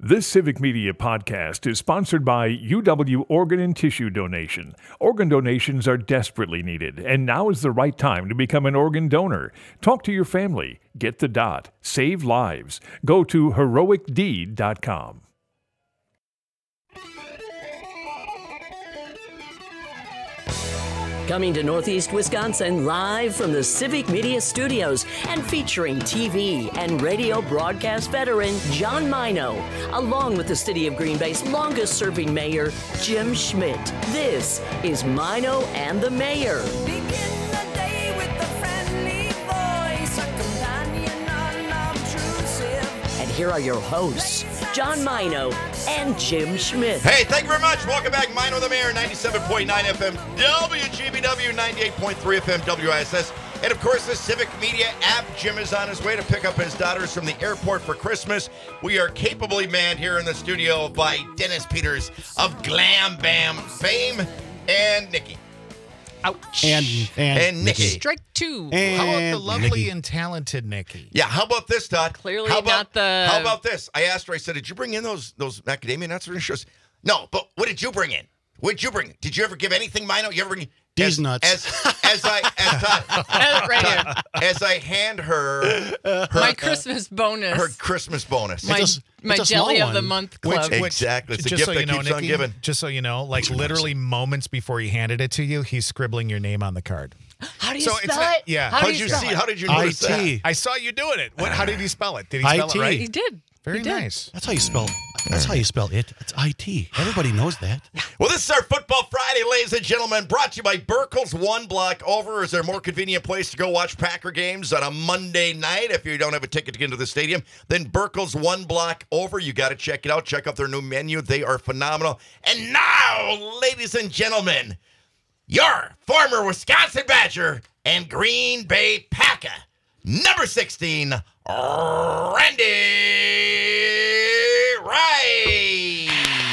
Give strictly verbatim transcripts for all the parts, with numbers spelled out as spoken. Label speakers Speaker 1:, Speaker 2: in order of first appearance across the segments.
Speaker 1: This Civic Media podcast is sponsored by U W Organ and Tissue Donation. Organ donations are desperately needed, and now is the right time to become an organ donor. Talk to your family. Get the dot. Save lives. Go to heroic deed dot com.
Speaker 2: Coming to Northeast Wisconsin live from the Civic Media Studios and featuring T V and radio broadcast veteran John Mino, along with the City of Green Bay's longest-serving mayor, Jim Schmidt. This is Mino and the Mayor.
Speaker 3: Begin the day with a friendly voice, a companion unobtrusive.
Speaker 2: And here are your hosts, John Mino and Jim Schmidt.
Speaker 4: Hey, thank you very much. Welcome back. Mino the Mayor, ninety-seven point nine F M W G B W, ninety-eight point three F M W I S S. And, of course, the Civic Media app. Jim is on his way to pick up his daughters from the airport for Christmas. We are capably manned here in the studio by Dennis Peters of Glam Bam fame and Nikki.
Speaker 5: Ouch.
Speaker 6: And and,
Speaker 4: And Nikki.
Speaker 5: Strike two.
Speaker 6: And
Speaker 5: how about the lovely
Speaker 6: Nikki.
Speaker 5: and talented Nikki?
Speaker 4: Yeah, how about this, Todd?
Speaker 7: Clearly
Speaker 4: how about,
Speaker 7: not the-
Speaker 4: How about this? I asked her, I said, did you bring in those those macadamia nuts? And she goes, no, but what did you bring in? What did you bring? Did you ever give anything, Mino? You ever bring
Speaker 6: These
Speaker 4: as,
Speaker 6: nuts.
Speaker 4: As, as I as, Todd,
Speaker 7: right here.
Speaker 4: Todd, as I hand her her,
Speaker 7: My Christmas bonus.
Speaker 4: her Christmas bonus.
Speaker 7: my
Speaker 6: It's a-
Speaker 7: my
Speaker 6: it's a
Speaker 7: jelly
Speaker 6: small
Speaker 7: of the
Speaker 6: one.
Speaker 7: month
Speaker 5: Which-
Speaker 7: club.
Speaker 5: which-
Speaker 4: Exactly. It's a
Speaker 5: just
Speaker 4: gift
Speaker 5: so
Speaker 4: that
Speaker 5: you know,
Speaker 4: keeps on
Speaker 5: Nikki,
Speaker 4: giving.
Speaker 5: just so you know, like literally moments before he handed it to you, he's scribbling your name on the card.
Speaker 7: How do you
Speaker 5: so
Speaker 7: spell
Speaker 5: it's not-
Speaker 7: it?
Speaker 5: yeah.
Speaker 7: How
Speaker 4: How
Speaker 7: do
Speaker 4: did you
Speaker 7: spell
Speaker 4: see?
Speaker 7: it?
Speaker 4: How did you
Speaker 6: I
Speaker 4: notice
Speaker 6: T.
Speaker 5: I saw you doing it. What? How did he spell it? Did he spell
Speaker 6: I T.
Speaker 5: it right?
Speaker 7: He did.
Speaker 5: Very
Speaker 7: he did.
Speaker 5: nice.
Speaker 6: That's how you spell. That's how you spell it. It's I T. Everybody knows that.
Speaker 4: Well, this is our Football Friday, ladies and gentlemen, brought to you by Burkle's One Block Over. Is there a more convenient place to go watch Packer games on a Monday night? If you don't have a ticket to get into the stadium, then Burkle's One Block Over. You got to check it out. Check out their new menu. They are phenomenal. And now, ladies and gentlemen, your former Wisconsin Badger and Green Bay Packer, number sixteen, Randy Wright.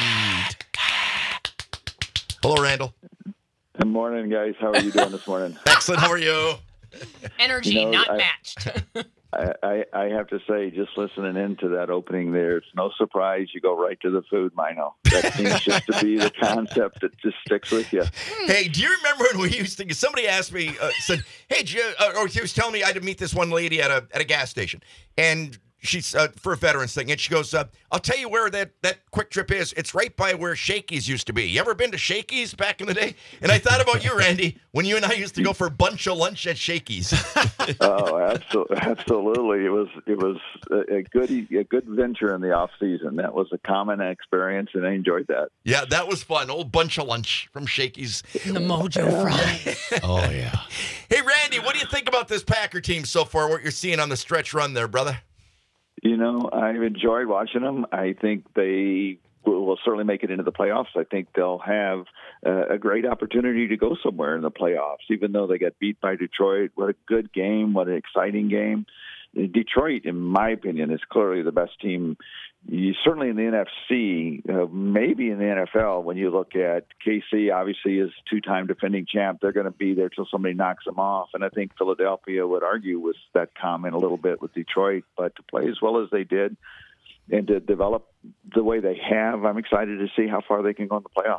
Speaker 4: Hello, Randall.
Speaker 8: Good morning, guys. How are you doing this morning?
Speaker 4: Excellent. How are you?
Speaker 7: Energy
Speaker 8: You know,
Speaker 7: not
Speaker 8: I-
Speaker 7: matched.
Speaker 8: I, I, I have to say, just listening into that opening there, it's no surprise you go right to the food, Mino. That seems just to be the concept that just sticks with you.
Speaker 4: Hey, do you remember when we used to? Somebody asked me, uh, said, "Hey, did you, uh, or he was telling me I had to meet this one lady at a at a gas station, and she's uh, for a veterans thing, and she goes, uh, "I'll tell you where that that Quick Trip is. It's right by where Shakey's used to be. You ever been to Shakey's back in the day?" And I thought about you, Randy, when you and I used to go for a bunch of lunch at Shakey's.
Speaker 8: Oh, absolutely, absolutely. It was it was a, a good a good venture in the off season. That was a common experience, and I enjoyed that.
Speaker 4: Yeah, that was fun. Old bunch of lunch from Shakey's.
Speaker 7: The Mojo Fry.
Speaker 6: Oh yeah.
Speaker 4: Hey, Randy, what do you think about this Packer team so far? What you're seeing on the stretch run there, brother?
Speaker 8: You know, I've enjoyed watching them. I think they will, will certainly make it into the playoffs. I think they'll have uh, a great opportunity to go somewhere in the playoffs, even though they got beat by Detroit. What a good game. What an exciting game. Detroit, in my opinion, is clearly the best team, you, certainly in the N F C, uh, maybe in the N F L. When you look at K C, obviously is two-time defending champ. They're going to be there till somebody knocks them off. And I think Philadelphia would argue with that comment a little bit with Detroit. But to play as well as they did and to develop the way they have, I'm excited to see how far they can go in the playoffs.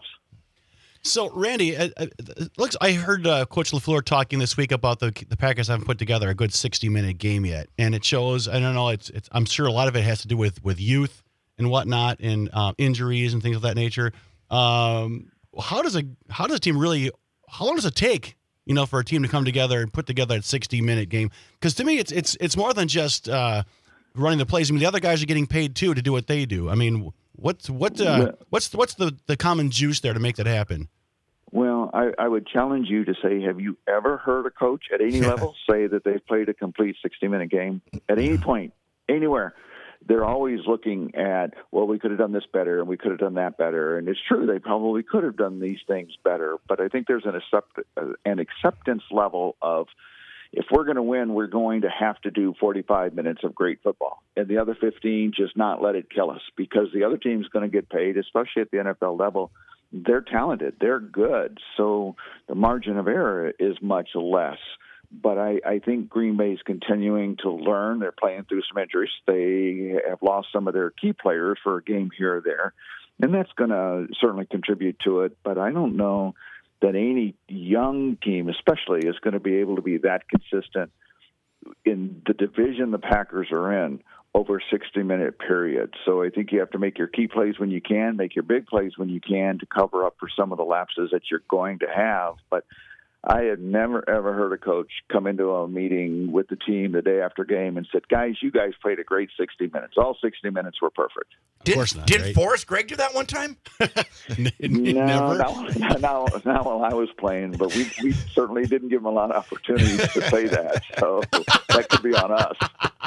Speaker 6: So, Randy, uh, uh, looks. I heard uh, Coach LaFleur talking this week about the the Packers haven't put together a good sixty minute game yet, and it shows. I don't know. It's, it's. I'm sure a lot of it has to do with with youth and whatnot, and uh, injuries and things of that nature. Um, how does a how does a team really? How long does it take? You know, for a team to come together and put together a sixty minute game? Because to me, it's it's it's more than just uh, running the plays. I mean, the other guys are getting paid too to do what they do. I mean, what's what uh, what's what's the the common juice there to make that happen?
Speaker 8: Well, I, I would challenge you to say, have you ever heard a coach at any level say that they've played a complete sixty minute game at any point, anywhere? They're always looking at, well, we could have done this better and we could have done that better. And it's true, they probably could have done these things better. But I think there's an, accept, an acceptance level of, if we're going to win, we're going to have to do forty-five minutes of great football. And the other fifteen, just not let it kill us, because the other team's going to get paid, especially at the N F L level. They're talented. They're good. So the margin of error is much less. but I, I think Green Bay is continuing to learn. They're playing through some injuries. They have lost some of their key players for a game here or there, and that's going to certainly contribute to it. But I don't know that any young team, especially, is going to be able to be that consistent in the division the Packers are in over a sixty-minute period. So I think you have to make your key plays when you can, make your big plays when you can to cover up for some of the lapses that you're going to have. But I had never, ever heard a coach come into a meeting with the team the day after game and said, guys, you guys played a great sixty minutes. All sixty minutes were perfect.
Speaker 6: Of
Speaker 4: Did,
Speaker 6: course not,
Speaker 4: did
Speaker 6: right?
Speaker 4: Forrest Gregg do that one time?
Speaker 6: N-
Speaker 8: No,
Speaker 6: Never.
Speaker 8: not, not, not while I was playing, but we, we certainly didn't give him a lot of opportunities to say that. So that could be on us.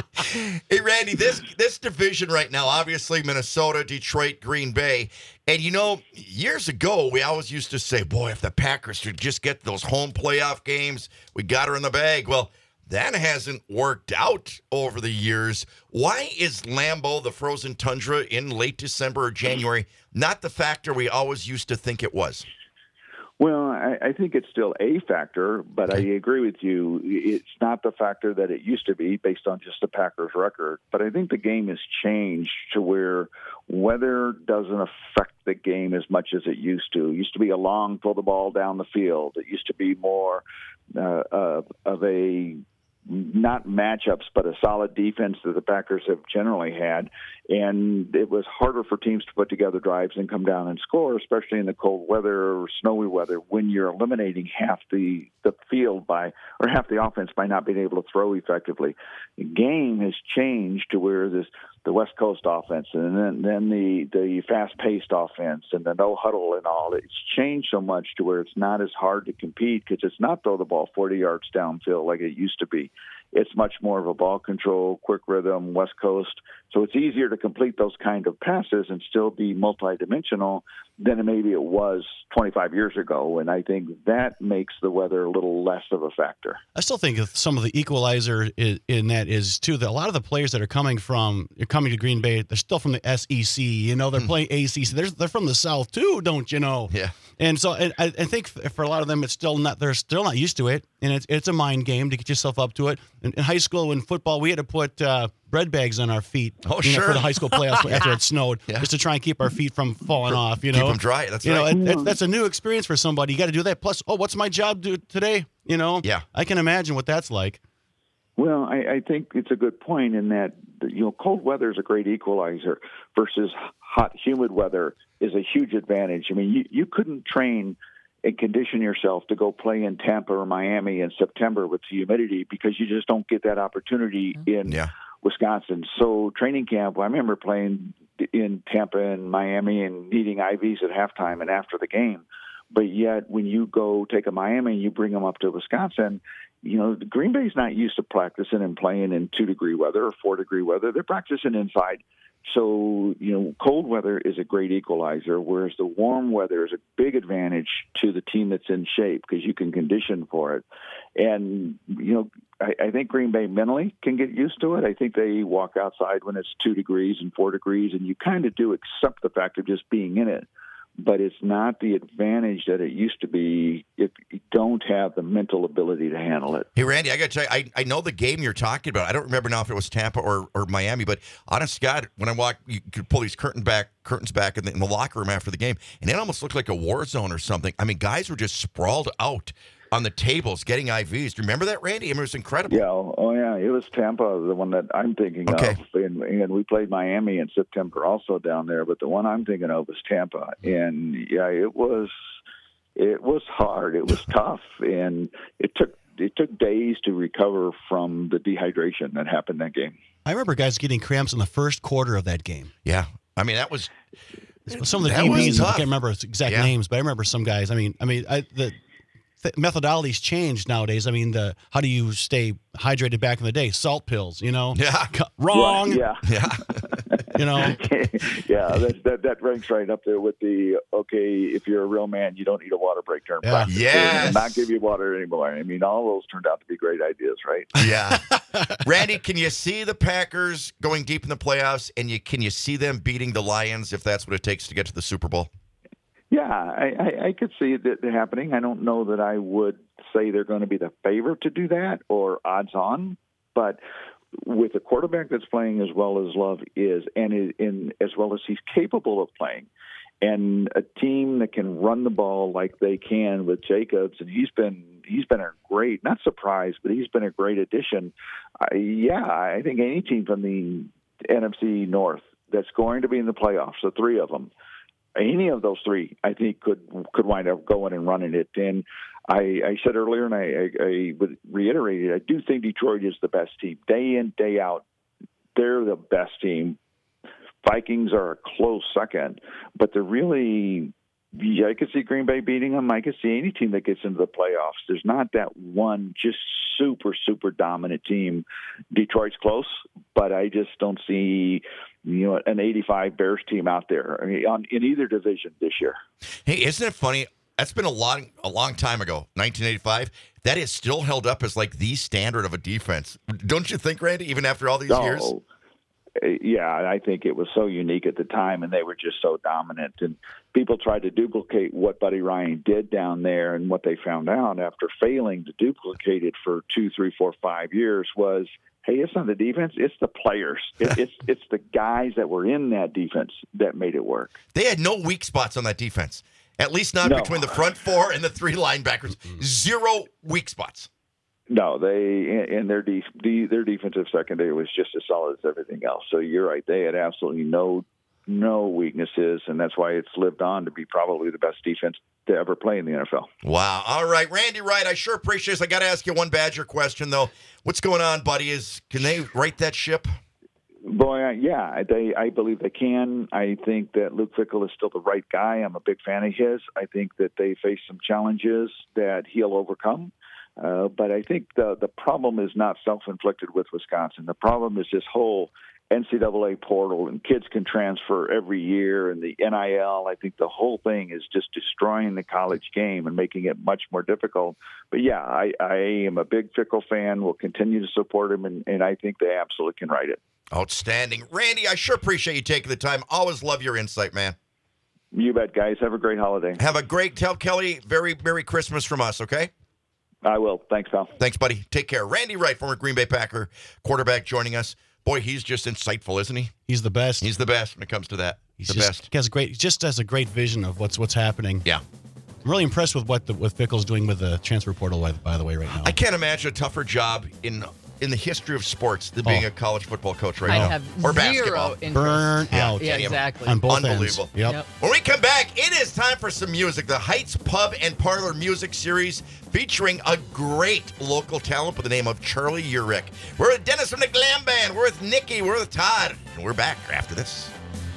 Speaker 4: Hey, Randy, this this division right now, obviously Minnesota, Detroit, Green Bay. And, you know, years ago, we always used to say, boy, if the Packers could just get those home playoff games, we got her in the bag. Well, that hasn't worked out over the years. Why is Lambeau, the frozen tundra, in late December or January, not the factor we always used to think it was?
Speaker 8: Well, I, I think it's still a factor, but I agree with you. It's not the factor that it used to be based on just the Packers' record. But I think the game has changed to where weather doesn't affect the game as much as it used to. It used to be a long throw the ball down the field. It used to be more uh, uh, of a not matchups, but a solid defense that the Packers have generally had. And it was harder for teams to put together drives and come down and score, especially in the cold weather or snowy weather when you're eliminating half the, the field by, or half the offense by not being able to throw effectively. The game has changed to where this, the West Coast offense and then, then the, the fast-paced offense and the no-huddle and all. It's changed so much to where it's not as hard to compete because it's not throw the ball forty yards downfield like it used to be. It's much more of a ball control, quick rhythm, West Coast. So it's easier to complete those kind of passes and still be multidimensional than maybe it was twenty-five years ago. And I think that makes the weather a little less of a factor.
Speaker 6: I still think of some of the equalizer in, in that is too that a lot of the players that are coming from are coming to Green Bay, they're still from the S E C. You know, they're playing A C C. They're they're from the South too, don't you know?
Speaker 4: Yeah.
Speaker 6: And so and I, I think for a lot of them, it's still not. They're still not used to it, and it's it's a mind game to get yourself up to it. In, in high school, in football, we had to put uh, bread bags on our feet.
Speaker 4: Oh,
Speaker 6: you know,
Speaker 4: sure.
Speaker 6: for the high school playoffs after it snowed,
Speaker 4: Yeah.
Speaker 6: just to try and keep our feet from falling off. You know,
Speaker 4: Keep them dry. That's
Speaker 6: you
Speaker 4: right.
Speaker 6: know, it, it, that's a new experience for somebody. You got to do that. Plus, oh, what's my job do today? You know,
Speaker 4: Yeah.
Speaker 6: I can imagine what that's like.
Speaker 8: Well, I, I think it's a good point in that, you know, cold weather is a great equalizer versus hot, humid weather is a huge advantage. I mean, you, you couldn't train and condition yourself to go play in Tampa or Miami in September with the humidity because you just don't get that opportunity in
Speaker 4: Yeah.
Speaker 8: Wisconsin. So training camp, I remember playing in Tampa and Miami and needing I Vs at halftime and after the game. But yet when you go take a Miami and you bring them up to Wisconsin, you know, Green Bay's not used to practicing and playing in two-degree weather or four-degree weather. They're practicing inside. So, you know, cold weather is a great equalizer, whereas the warm weather is a big advantage to the team that's in shape because you can condition for it. And, you know, I, I think Green Bay mentally can get used to it. I think they walk outside when it's two degrees and four degrees, and you kind of do accept the fact of just being in it. But it's not the advantage that it used to be if you don't have the mental ability to handle it.
Speaker 4: Hey, Randy, I got to tell you, I, I know the game you're talking about. I don't remember now if it was Tampa or, or Miami, but honest to God, when I walk, you could pull these curtain back, curtains back in the, in the locker room after the game, and it almost looked like a war zone or something. I mean, guys were just sprawled out on the tables getting I Vs. Do you remember that, Randy? I mean, it was incredible.
Speaker 8: Yeah, oh yeah, it was Tampa, the one that I'm thinking
Speaker 4: Okay.
Speaker 8: of, and, and we played Miami in September also down there. But the one I'm thinking of was Tampa, and yeah, it was it was hard, it was tough, and it took it took days to recover from the dehydration that happened that game.
Speaker 6: I remember guys getting cramps in the first quarter of that game.
Speaker 4: Yeah. I mean, that was
Speaker 6: Some of the
Speaker 4: that
Speaker 6: D
Speaker 4: was
Speaker 6: Bs, I
Speaker 4: tough.
Speaker 6: can't remember exact
Speaker 4: Yeah.
Speaker 6: names, but I remember some guys. I mean, I mean, I, the th- methodologies changed nowadays. I mean, the how do you stay hydrated back in the day? Salt pills, you know?
Speaker 4: Yeah.
Speaker 6: C- Wrong.
Speaker 8: Yeah,
Speaker 4: Yeah.
Speaker 6: You know?
Speaker 8: yeah, that, that that ranks right up there with the okay. If you're a real man, you don't need a water break during
Speaker 6: Yeah.
Speaker 8: practice.
Speaker 4: Yes.
Speaker 8: And not give you water anymore. I mean, all those turned out to be great ideas, right?
Speaker 4: Yeah. Randy, can you see the Packers going deep in the playoffs, and you can you see them beating the Lions if that's what it takes to get to the Super Bowl?
Speaker 8: Yeah, I, I, I could see it happening. I don't know that I would say they're going to be the favorite to do that or odds on, but with a quarterback that's playing as well as Love is, and is, in, as well as he's capable of playing, and a team that can run the ball like they can with Jacobs, and he's been he's been a great, not surprised, but he's been a great addition. Uh, yeah, I think any team from the N F C North that's going to be in the playoffs, the three of them, any of those three, I think, could could wind up going and running it. And I, I said earlier, and I, I, I would reiterate it, I do think Detroit is the best team. Day in, day out, they're the best team. Vikings are a close second, but they're really, yeah, I could see Green Bay beating them. I could see any team that gets into the playoffs. There's not that one just super, super dominant team. Detroit's close, but I just don't see, you know, an eighty-five Bears team out there, I mean, on, in either division this year.
Speaker 4: Hey, isn't it funny? That's been a long, a long time ago, nineteen eighty-five. That is still held up as like the standard of a defense. Don't you think, Randy, even after all these
Speaker 8: No.
Speaker 4: years?
Speaker 8: Yeah, I think it was so unique at the time, and they were just so dominant. And people tried to duplicate what Buddy Ryan did down there, and what they found out after failing to duplicate it for two, three, four, five years was, hey, it's not the defense, it's the players. It, it's it's the guys that were in that defense that made it work.
Speaker 4: They had no weak spots on that defense, at least not
Speaker 8: No.
Speaker 4: between the front four and the three linebackers. Zero weak spots.
Speaker 8: No, they and their de, de, their defensive secondary was just as solid as everything else. So you're right; they had absolutely no no weaknesses, and that's why it's lived on to be probably the best defense to ever play in the N F L.
Speaker 4: Wow. All right, Randy Wright, I sure appreciate this. I got to ask you one Badger question, though. What's going on, buddy? Is Can they right that ship?
Speaker 8: Boy, I- yeah, they. I believe they can. I think that Luke Fickell is still the right guy. I'm a big fan of his. I think that they face some challenges that he'll overcome. Uh, but I think the the problem is not self-inflicted with Wisconsin. The problem is this whole N C double A portal, and kids can transfer every year, and the N I L. I think the whole thing is just destroying the college game and making it much more difficult. But yeah, I, I am a big Fickell fan. Will continue to support him, and, and I think they absolutely can write it.
Speaker 4: Outstanding. Randy, I sure appreciate you taking the time. Always love your insight, man.
Speaker 8: You bet, guys. Have a great holiday.
Speaker 4: Have a great, tell Kelly, very Merry Christmas from us, okay?
Speaker 8: I will. Thanks, pal.
Speaker 4: Thanks, buddy. Take care. Randy Wright, former Green Bay Packer quarterback, joining us. Boy, he's just insightful, isn't he?
Speaker 6: He's the best.
Speaker 4: He's the best when it comes to that.
Speaker 6: He's
Speaker 4: the
Speaker 6: just,
Speaker 4: best.
Speaker 6: He has a great, just has a great vision of what's what's happening.
Speaker 4: Yeah.
Speaker 6: I'm really impressed with what the, what Fickell's doing with the transfer portal, by, by the way, right now.
Speaker 4: I can't imagine a tougher job in in the history of sports than being
Speaker 6: Oh.
Speaker 4: a college football coach right
Speaker 7: I
Speaker 4: now.
Speaker 7: have
Speaker 4: or
Speaker 7: zero
Speaker 4: basketball.
Speaker 7: interest.
Speaker 6: Burn
Speaker 4: Yeah.
Speaker 6: out
Speaker 7: Yeah,
Speaker 4: Yeah,
Speaker 7: exactly.
Speaker 6: on both
Speaker 4: Unbelievable.
Speaker 6: ends. Yep.
Speaker 7: Yep.
Speaker 4: When we come back, it is time for some music. The Heights Pub and Parlor Music Series featuring a great local talent by the name of Charlie Urich. We're with Dennis from the Glam Band. We're with Nikki. We're with Todd. And we're back after this.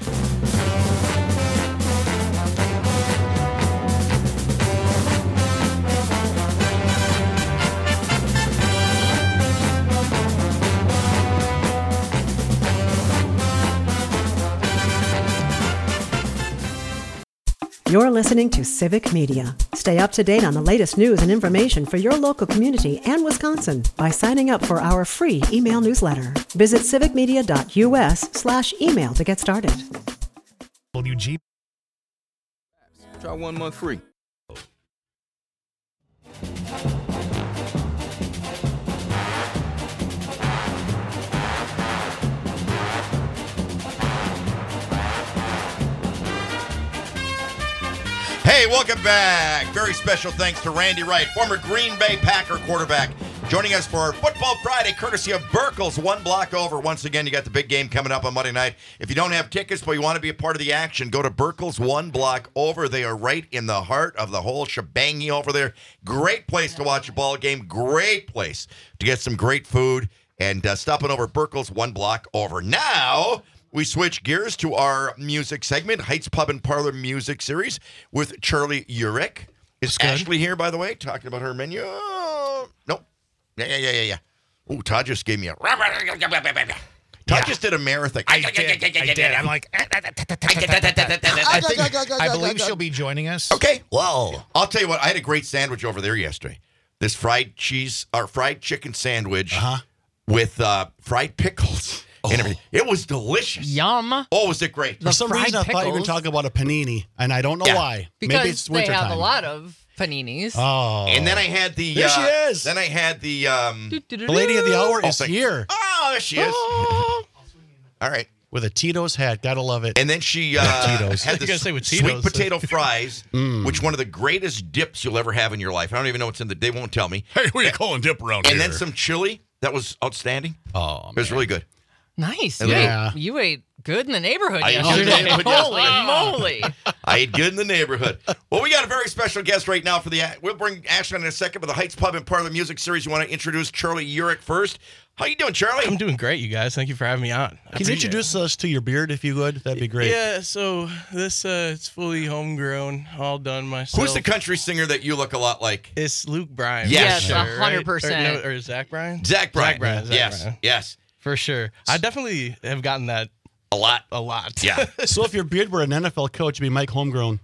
Speaker 9: You're listening to Civic Media. Stay up to date on the latest news and information for your local community and Wisconsin by signing up for our free email newsletter. Visit civicmedia.us slash email to get started.
Speaker 5: W G.
Speaker 10: Try one month free.
Speaker 4: Hey, welcome back. Very special thanks to Randy Wright, former Green Bay Packer quarterback, joining us for Football Friday, courtesy of Burkle's One Block Over. Once again, you got the big game coming up on Monday night. If you don't have tickets but you want to be a part of the action, go to Burkle's One Block Over. They are right in the heart of the whole shebangy over there. Great place to watch a ball game. Great place to get some great food. And uh, stopping over Burkle's One Block Over. Now we switch gears to our music segment, Heights Pub and Parlor Music Series with Charlie Urich. Is Ashley here, by the way, talking about her menu? Nope. Yeah, yeah, yeah, yeah, yeah. Ooh, Todd just gave me a... Todd
Speaker 5: Yeah.
Speaker 4: just did a marathon.
Speaker 5: I did. I did. I'm like, I think, I believe she'll be joining us.
Speaker 4: Okay. Well, I'll tell you what. I had a great sandwich over there yesterday. This fried cheese or fried chicken sandwich
Speaker 6: Uh-huh.
Speaker 4: with uh, fried pickles and everything. It was delicious.
Speaker 7: Yum.
Speaker 4: Oh, was it great?
Speaker 6: For some
Speaker 7: fried
Speaker 6: reason, I thought you were
Speaker 7: pickles.
Speaker 6: talking about a panini, and I don't know
Speaker 4: Yeah.
Speaker 6: why.
Speaker 7: Because
Speaker 6: Maybe it's
Speaker 7: they
Speaker 6: winter
Speaker 7: have
Speaker 6: time.
Speaker 7: a lot of paninis.
Speaker 6: Oh.
Speaker 4: And then I had the.
Speaker 6: There
Speaker 4: uh,
Speaker 6: she is.
Speaker 4: Then I had the. Um,
Speaker 6: The lady of the hour
Speaker 4: Oh,
Speaker 6: is
Speaker 4: thank-
Speaker 6: here
Speaker 4: oh, there she is. All right.
Speaker 6: with a Tito's hat. Gotta love it.
Speaker 4: And then she uh,
Speaker 6: Tito's.
Speaker 4: had
Speaker 5: You
Speaker 4: the
Speaker 5: gotta say with
Speaker 4: sweet
Speaker 5: Tito's.
Speaker 4: potato fries,
Speaker 6: Mm.
Speaker 4: which one of the greatest dips you'll ever have in your life. I don't even know what's in the. They won't tell me.
Speaker 11: Hey, what are you calling dip around
Speaker 4: And
Speaker 11: here?
Speaker 4: then some chili that was outstanding.
Speaker 6: Oh,
Speaker 4: It was really good.
Speaker 7: Nice.
Speaker 6: Yeah.
Speaker 7: You, ate, you ate good in the neighborhood
Speaker 4: I ate good in the
Speaker 7: yesterday.
Speaker 4: neighborhood
Speaker 7: Holy
Speaker 4: yesterday.
Speaker 7: moly.
Speaker 4: I ate good in the neighborhood. Well, we got a very special guest right now for the. We'll bring Ashley in a second, but the Heights Pub and part of the music series. You want to introduce Charlie Urick first? How you doing, Charlie?
Speaker 12: I'm doing great, you guys. Thank you for having me on. I
Speaker 6: Can you
Speaker 12: appreciate
Speaker 6: introduce us to your beard if you would? That'd be
Speaker 12: it.
Speaker 6: great.
Speaker 12: Yeah, so this uh it's fully homegrown, all done myself.
Speaker 4: Who's the country singer that you look a lot like?
Speaker 12: It's Luke Bryan.
Speaker 4: Yes.
Speaker 7: Yes,
Speaker 12: for
Speaker 7: a
Speaker 12: sure,
Speaker 7: hundred
Speaker 12: right?
Speaker 7: percent.
Speaker 12: Or, no, or Zach Bryan?
Speaker 4: Zach Bryan.
Speaker 12: Zach Bryan. Zach
Speaker 4: yes,
Speaker 12: Bryan.
Speaker 4: yes,
Speaker 12: For sure. I definitely have gotten that
Speaker 4: a lot.
Speaker 12: a lot.
Speaker 4: Yeah.
Speaker 6: So if your beard were an N F L coach, it'd be Mike Homegrown.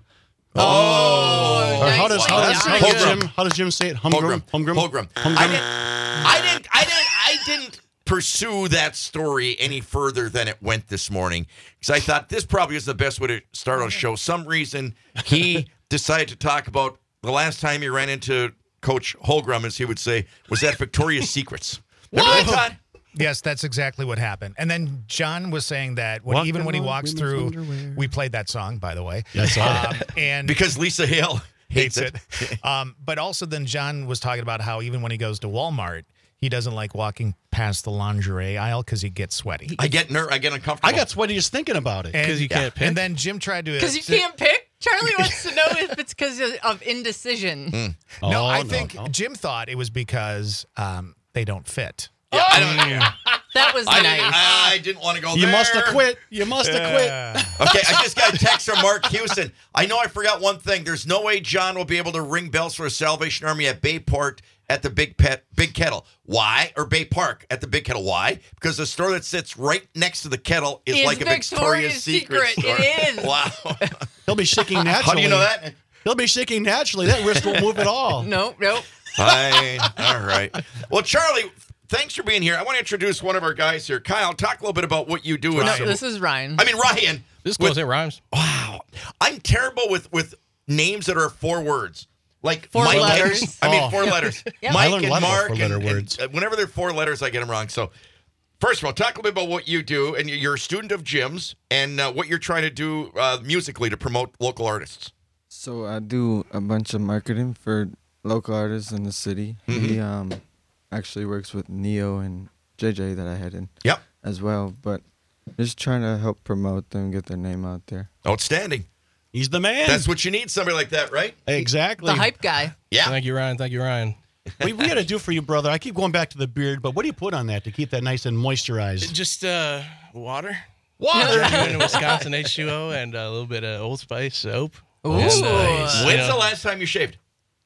Speaker 4: Oh,
Speaker 6: Or how does how
Speaker 4: Wow,
Speaker 6: does,
Speaker 4: that's
Speaker 6: how
Speaker 4: pretty
Speaker 6: does
Speaker 4: good.
Speaker 6: Jim how does Jim say it? Homegrown.
Speaker 4: Holmgren. Holmgren. I didn't. I didn't. I didn't. I didn't pursue that story any further than it went this morning because I thought this probably is the best way to start a show. Some reason he decided to talk about the last time he ran into Coach Holmgren, as he would say, was at Victoria's Secrets. Remember that, Todd?
Speaker 5: Yes, that's exactly what happened. And then John was saying that when,
Speaker 6: Walking
Speaker 5: even when he
Speaker 6: on
Speaker 5: walks
Speaker 6: women's
Speaker 5: through,
Speaker 6: underwear.
Speaker 5: we played that song, by the way.
Speaker 6: Yes, I
Speaker 5: um, and
Speaker 4: Because Lisa Hale
Speaker 5: hates
Speaker 4: hates
Speaker 5: it.
Speaker 4: it.
Speaker 5: um, but also then John was talking about how even when he goes to Walmart, he doesn't like walking past the lingerie aisle because he gets sweaty.
Speaker 4: I get ner- I get uncomfortable.
Speaker 6: I got sweaty just thinking about it.
Speaker 5: And-
Speaker 12: you can't pick?
Speaker 5: And then Jim tried to.
Speaker 7: Because you can't pick? Charlie wants to know if it's because of indecision.
Speaker 4: Hmm.
Speaker 5: No,
Speaker 6: Oh,
Speaker 5: I
Speaker 6: no,
Speaker 5: think
Speaker 6: no.
Speaker 5: Jim thought it was because um, they don't fit.
Speaker 4: Yeah, I don't.
Speaker 7: That was
Speaker 4: I,
Speaker 7: nice.
Speaker 4: didn't, I didn't want to go
Speaker 6: You
Speaker 4: there.
Speaker 6: must have quit. You must have quit.
Speaker 4: Okay, I just got a text from Mark Houston. I know I forgot one thing. There's no way John will be able to ring bells for a Salvation Army at Bayport at the Big Pet Big Kettle. Why? Or Bay Park at the Big Kettle. Why? Because the store that sits right next to the kettle is
Speaker 7: It's
Speaker 4: like a
Speaker 7: Victoria's
Speaker 4: Victoria's Secret,
Speaker 7: Secret.
Speaker 4: store.
Speaker 7: It is.
Speaker 4: Wow.
Speaker 6: He'll be shaking naturally.
Speaker 4: How do you know that?
Speaker 6: He'll be shaking naturally. That wrist won't move at all.
Speaker 7: Nope, nope.
Speaker 4: Fine. All right. Well, Charlie, thanks for being here. I want to introduce one of our guys here. Kyle, talk a little bit about what you do. with
Speaker 7: No,
Speaker 4: some-
Speaker 7: this is Ryan.
Speaker 4: I mean, Ryan.
Speaker 12: This
Speaker 4: with-
Speaker 12: goes, it rhymes.
Speaker 4: Wow. I'm terrible with, with names that are four words. Like
Speaker 7: Four
Speaker 4: Mike
Speaker 7: letters.
Speaker 4: and- I mean,
Speaker 6: Oh.
Speaker 4: four letters.
Speaker 7: Yep.
Speaker 6: I
Speaker 4: Mike
Speaker 6: learned a
Speaker 4: and
Speaker 6: lot about
Speaker 4: Mark.
Speaker 6: four-letter
Speaker 4: and, and,
Speaker 6: words.
Speaker 4: uh, whenever they're four letters, I get them wrong. So, first of all, talk a little bit about what you do. And you're a student of Jim's and uh, what you're trying to do uh, musically to promote local artists.
Speaker 13: So I do a bunch of marketing for local artists in the city. He um actually works with Neo and J J that I had in
Speaker 4: Yep.
Speaker 13: as well, but just trying to help promote them, get their name out there.
Speaker 4: Outstanding.
Speaker 6: He's the man.
Speaker 4: That's what you need, somebody like that, right?
Speaker 6: exactly.
Speaker 7: The hype guy.
Speaker 4: Yeah.
Speaker 12: Thank you, Ryan. Thank you, Ryan.
Speaker 6: we we got to do for you, brother. I keep going back to the beard, but what do you put on that to keep that nice and moisturized?
Speaker 12: Just uh water.
Speaker 6: Water.
Speaker 12: Doing Wisconsin H two O and a little bit of Old Spice soap.
Speaker 7: Ooh.
Speaker 12: And, uh,
Speaker 7: Nice.
Speaker 12: you
Speaker 4: When's
Speaker 12: know,
Speaker 4: the last time you shaved?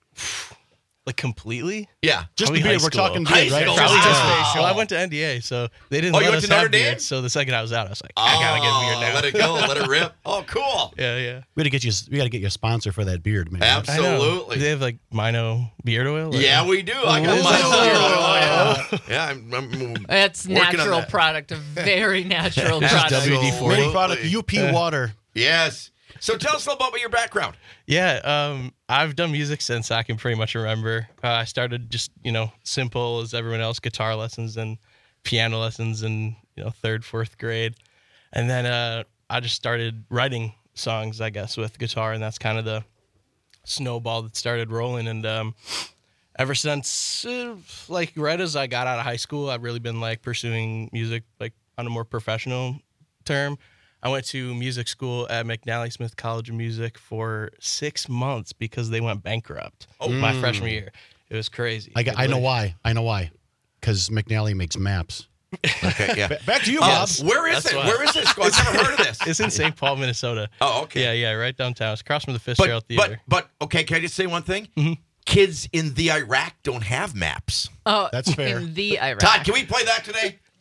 Speaker 12: like completely?
Speaker 4: Yeah.
Speaker 6: Just
Speaker 12: Probably
Speaker 6: the beard.
Speaker 12: high
Speaker 6: We're
Speaker 12: school.
Speaker 6: talking
Speaker 4: High
Speaker 6: beard, right?
Speaker 4: school.
Speaker 12: Probably
Speaker 4: Wow.
Speaker 12: just facial. Well, I went to N D A, so they didn't
Speaker 4: Oh,
Speaker 12: let
Speaker 4: you went
Speaker 12: us
Speaker 4: to Notre
Speaker 12: have
Speaker 4: Dame?
Speaker 12: beards. So the second I was out, I was like, I gotta get a beard now.
Speaker 4: Let it go. Let it rip. Oh, cool.
Speaker 12: Yeah, yeah.
Speaker 6: We got to get you. We got to get you a sponsor for that beard, man.
Speaker 12: I know.
Speaker 4: Absolutely.
Speaker 12: Do they have like Mino beard oil? or-
Speaker 4: Yeah, we do. I got
Speaker 7: Ooh.
Speaker 4: mine.
Speaker 7: Oh.
Speaker 4: Yeah, yeah I'm, I'm
Speaker 7: It's
Speaker 4: working on
Speaker 7: natural
Speaker 4: that.
Speaker 7: product, a very natural
Speaker 12: This is
Speaker 7: product.
Speaker 12: W D forty.
Speaker 6: Main product U P Water.
Speaker 4: Yes. So tell us a little about your background.
Speaker 12: Yeah, um, I've done music since I can pretty much remember. Uh, I started just, you know, simple as everyone else, guitar lessons and piano lessons in, you know, third, fourth grade. And then uh, I just started writing songs, I guess, with guitar, and that's kind of the snowball that started rolling. And um, ever since, uh, like, right as I got out of high school, I've really been, like, pursuing music, like, on a more professional term. I went to music school at McNally Smith College of Music for six months because they went bankrupt my
Speaker 6: Mm.
Speaker 12: freshman year. It was crazy.
Speaker 6: I, got, I know why. I know why. Because McNally makes maps.
Speaker 4: Okay, yeah.
Speaker 6: Back to you,
Speaker 4: Uh,
Speaker 6: Bob.
Speaker 4: where is
Speaker 12: That's
Speaker 4: it?
Speaker 12: why.
Speaker 4: Where is this school? I've never heard of this.
Speaker 12: It's in Saint Paul, Minnesota.
Speaker 4: Oh, okay.
Speaker 12: Yeah, yeah, right downtown. It's across from the Fitzgerald
Speaker 4: But, but,
Speaker 12: Theater.
Speaker 4: but, okay, can I just say one thing?
Speaker 12: Mhm.
Speaker 4: Kids in the Iraq don't have maps.
Speaker 7: Oh,
Speaker 6: That's fair.
Speaker 7: in the Iraq.
Speaker 4: Todd, can we play that today?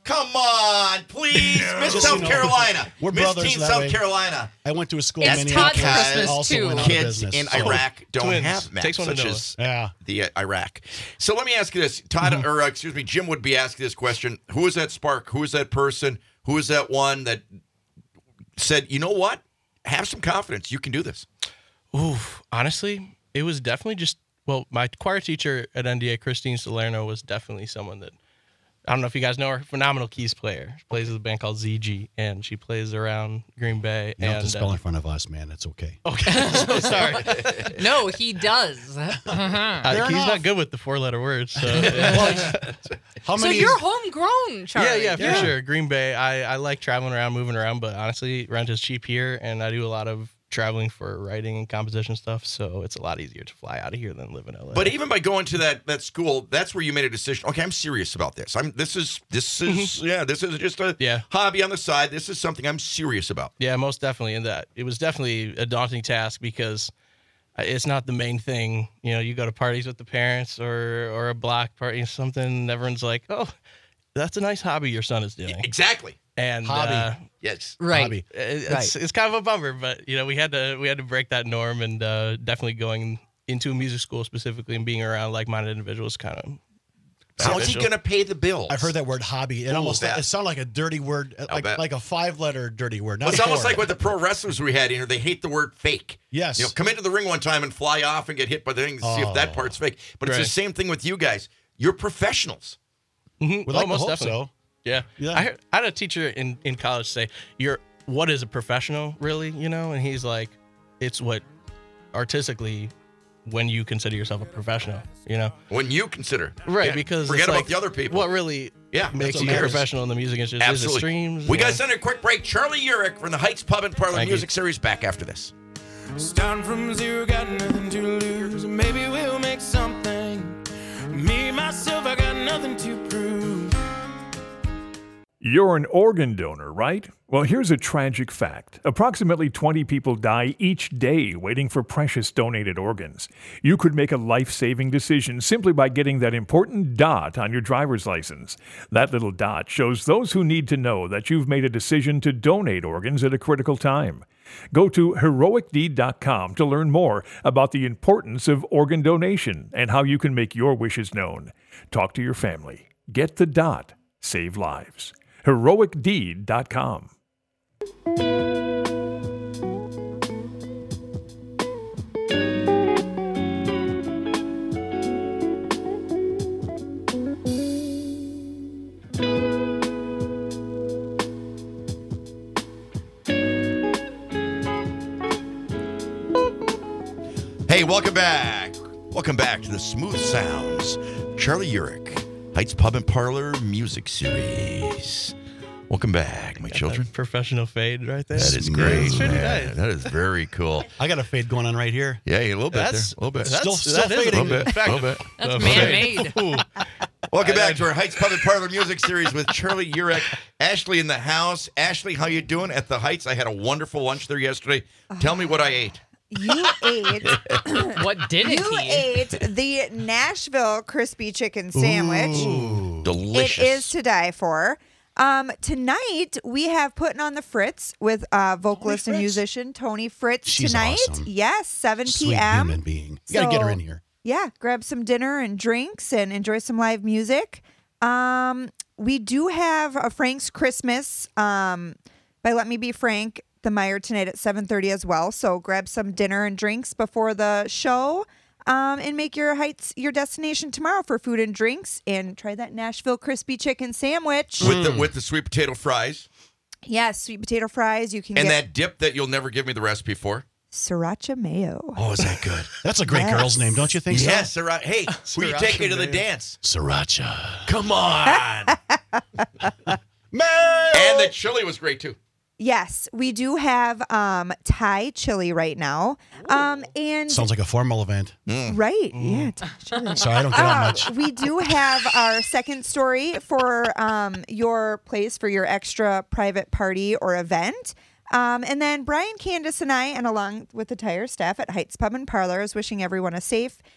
Speaker 4: Come on, please. Miss
Speaker 6: Just,
Speaker 4: South
Speaker 6: you know,
Speaker 4: Carolina.
Speaker 6: we're
Speaker 4: Miss
Speaker 6: brothers
Speaker 4: Teen
Speaker 6: that
Speaker 4: South
Speaker 6: way.
Speaker 4: Carolina.
Speaker 6: I went to a school
Speaker 7: It's
Speaker 6: in
Speaker 7: Todd's
Speaker 6: Minneapolis.
Speaker 7: Christmas,
Speaker 6: also
Speaker 7: too.
Speaker 6: went out of
Speaker 4: Kids
Speaker 6: business.
Speaker 4: in
Speaker 6: So-
Speaker 4: Iraq don't
Speaker 12: Twins.
Speaker 4: have maps
Speaker 12: Takes one to
Speaker 4: such
Speaker 12: know
Speaker 4: as
Speaker 6: Yeah.
Speaker 4: the uh, Iraq. So let me ask you this. Todd,
Speaker 6: Mm-hmm.
Speaker 4: or uh, excuse me, Jim would be asking this question. Who is that spark? Who is that person? Who is that one that said, you know what? Have some confidence. You can do this.
Speaker 12: Ooh, honestly, it was definitely just, well, my choir teacher at N D A, Christine Salerno, was definitely someone that, I don't know if you guys know her, phenomenal keys player. She plays with a band called Z G, and she plays around Green Bay.
Speaker 6: You don't have
Speaker 12: and
Speaker 6: to spell
Speaker 12: uh,
Speaker 6: in front of us, man. It's okay.
Speaker 12: Okay, so sorry.
Speaker 7: No, he does.
Speaker 12: Uh,
Speaker 6: Fair
Speaker 12: he's
Speaker 6: enough.
Speaker 12: not good with the four-letter words. So, yeah.
Speaker 6: How
Speaker 7: So
Speaker 6: many?
Speaker 7: you're homegrown, Charlie.
Speaker 12: yeah, yeah, for
Speaker 6: Yeah.
Speaker 12: sure. Green Bay. I, I like traveling around, moving around, but honestly, rent is cheap here, and I do a lot of traveling for writing and composition stuff. So it's a lot easier to fly out of here than live in L A.
Speaker 4: But even by going to that that school, that's where you made a decision. Okay, I'm serious about this. I'm this is this is yeah, this is just a
Speaker 12: Yeah.
Speaker 4: hobby on the side. This is something I'm serious about.
Speaker 12: Yeah, most definitely. And that it was definitely a daunting task because it's not the main thing. You know, you go to parties with the parents or or a block party or something, and everyone's like, "Oh, that's a nice hobby your son is doing."
Speaker 4: Exactly.
Speaker 12: And
Speaker 6: Hobby.
Speaker 12: uh,
Speaker 4: Yes.
Speaker 7: Right.
Speaker 6: Hobby.
Speaker 12: it-
Speaker 7: Right.
Speaker 12: it's it's kind of a bummer, but you know, we had to we had to break that norm, and uh, definitely going into a music school specifically and being around like-minded individuals kind of.
Speaker 4: How's he going to pay the bills?
Speaker 6: I've heard that word hobby. It
Speaker 4: Ooh,
Speaker 6: almost
Speaker 4: that-
Speaker 6: it sounded like a dirty word, like,
Speaker 4: bet.
Speaker 6: like a five-letter dirty word. Not
Speaker 4: Well, it's
Speaker 6: a
Speaker 4: almost
Speaker 6: four.
Speaker 4: like with the pro wrestlers we had in here. They hate the word fake.
Speaker 6: Yes.
Speaker 4: You know, come into the ring one time and fly off and get hit by the thing to see if that
Speaker 6: Oh.
Speaker 4: part's fake. But it's
Speaker 12: Right.
Speaker 4: the same thing with you guys. You're professionals.
Speaker 12: Mhm.
Speaker 6: We like
Speaker 12: Oh,
Speaker 6: to
Speaker 12: most
Speaker 6: hope
Speaker 12: definitely.
Speaker 6: so.
Speaker 12: Yeah.
Speaker 6: Yeah.
Speaker 12: I, heard, I had a teacher in, in college say, "You're what is a professional, really?" You know, and he's like, "It's what artistically, when you consider yourself a professional." You know,
Speaker 4: When you consider.
Speaker 12: right?
Speaker 4: Yeah,
Speaker 12: Because
Speaker 4: forget
Speaker 12: it's
Speaker 4: about
Speaker 12: like,
Speaker 4: the other people.
Speaker 12: What really
Speaker 4: Yeah,
Speaker 12: makes
Speaker 6: what
Speaker 12: you a
Speaker 6: matters.
Speaker 12: professional in the music industry? Is it
Speaker 4: Absolutely.
Speaker 12: streams?
Speaker 4: We
Speaker 12: Yeah.
Speaker 4: got to send a quick break. Charlie Urich from the Heights Pub and Parlor
Speaker 12: Thank you.
Speaker 4: Music Series back after this.
Speaker 3: Starting from zero, got nothing to lose. Maybe we'll make something. Me, myself, I got nothing to prove.
Speaker 1: You're an organ donor, right? Well, here's a tragic fact. Approximately twenty people die each day waiting for precious donated organs. You could make a life-saving decision simply by getting that important dot on your driver's license. That little dot shows those who need to know that you've made a decision to donate organs at a critical time. Go to heroic deed dot com to learn more about the importance of organ donation and how you can make your wishes known. Talk to your family. Get the dot. Save lives. heroic deed dot com.
Speaker 4: Hey, welcome back. Welcome back to the Smooth Sounds. Charlie Urich, Heights Pub and Parlor Music Series. Welcome back, my
Speaker 12: Got
Speaker 4: children.
Speaker 12: that professional fade right there.
Speaker 4: That is great.
Speaker 12: It's pretty
Speaker 4: man.
Speaker 12: nice.
Speaker 4: That is very cool.
Speaker 6: I got a fade going on right here.
Speaker 4: Yeah, a little bit
Speaker 12: That's
Speaker 4: there. A little bit.
Speaker 12: That's,
Speaker 6: Still-
Speaker 12: that
Speaker 6: still
Speaker 12: is
Speaker 6: fading.
Speaker 12: a
Speaker 4: little bit.
Speaker 12: In fact,
Speaker 4: A little bit.
Speaker 7: That's
Speaker 12: the
Speaker 7: man-made.
Speaker 12: fade. Ooh.
Speaker 4: Welcome back to our Heights Pub and Parlor Music Series with Charlie Urich. Ashley in the house. Ashley, how you doing at the Heights? I had a wonderful lunch there yesterday. Tell me what I ate.
Speaker 11: You ate
Speaker 7: What didn't
Speaker 11: you
Speaker 7: he?
Speaker 11: ate the Nashville crispy chicken sandwich.
Speaker 4: Ooh, delicious.
Speaker 11: It is to die for. Um, tonight we have Putting on the Fritz with uh, vocalist and
Speaker 6: Fritz?
Speaker 11: musician Tony Fritz
Speaker 6: She's
Speaker 11: tonight.
Speaker 6: awesome.
Speaker 11: Yes, seven
Speaker 6: Sweet
Speaker 11: p.m.
Speaker 6: human being. You got to get her
Speaker 11: So-
Speaker 6: in here.
Speaker 11: Yeah, grab some dinner and drinks and enjoy some live music. Um, we do have a Frank's Christmas um, by Let Me Be Frank, the Meyer tonight at seven thirty as well. So grab some dinner and drinks before the show um, and make your Heights your destination tomorrow for food and drinks. And try that Nashville crispy chicken sandwich.
Speaker 4: with the with the sweet potato fries
Speaker 11: Yes, sweet potato fries. You can
Speaker 4: and
Speaker 11: get
Speaker 4: that dip that you'll never give me the recipe for.
Speaker 11: sriracha mayo.
Speaker 4: Oh, is that good?
Speaker 6: That's a great
Speaker 11: Yes.
Speaker 6: girl's name, don't you think so?
Speaker 4: Yes, sriracha. Hey, will you take me to the
Speaker 12: mayo.
Speaker 4: dance?
Speaker 6: Sriracha.
Speaker 4: Come on.
Speaker 6: Mayo!
Speaker 4: And the chili was great too.
Speaker 11: Yes, we do have um, Thai chili right now. Um, and
Speaker 6: Sounds like a formal event.
Speaker 11: right, yeah, Thai chili.
Speaker 6: Sorry, I don't get out
Speaker 11: Uh,
Speaker 6: much.
Speaker 11: we do have our second story for um, your place for your extra private party or event. Um, and then Brian, Candace, and I, and along with the entire staff at Heights Pub and Parlor, is wishing everyone a safe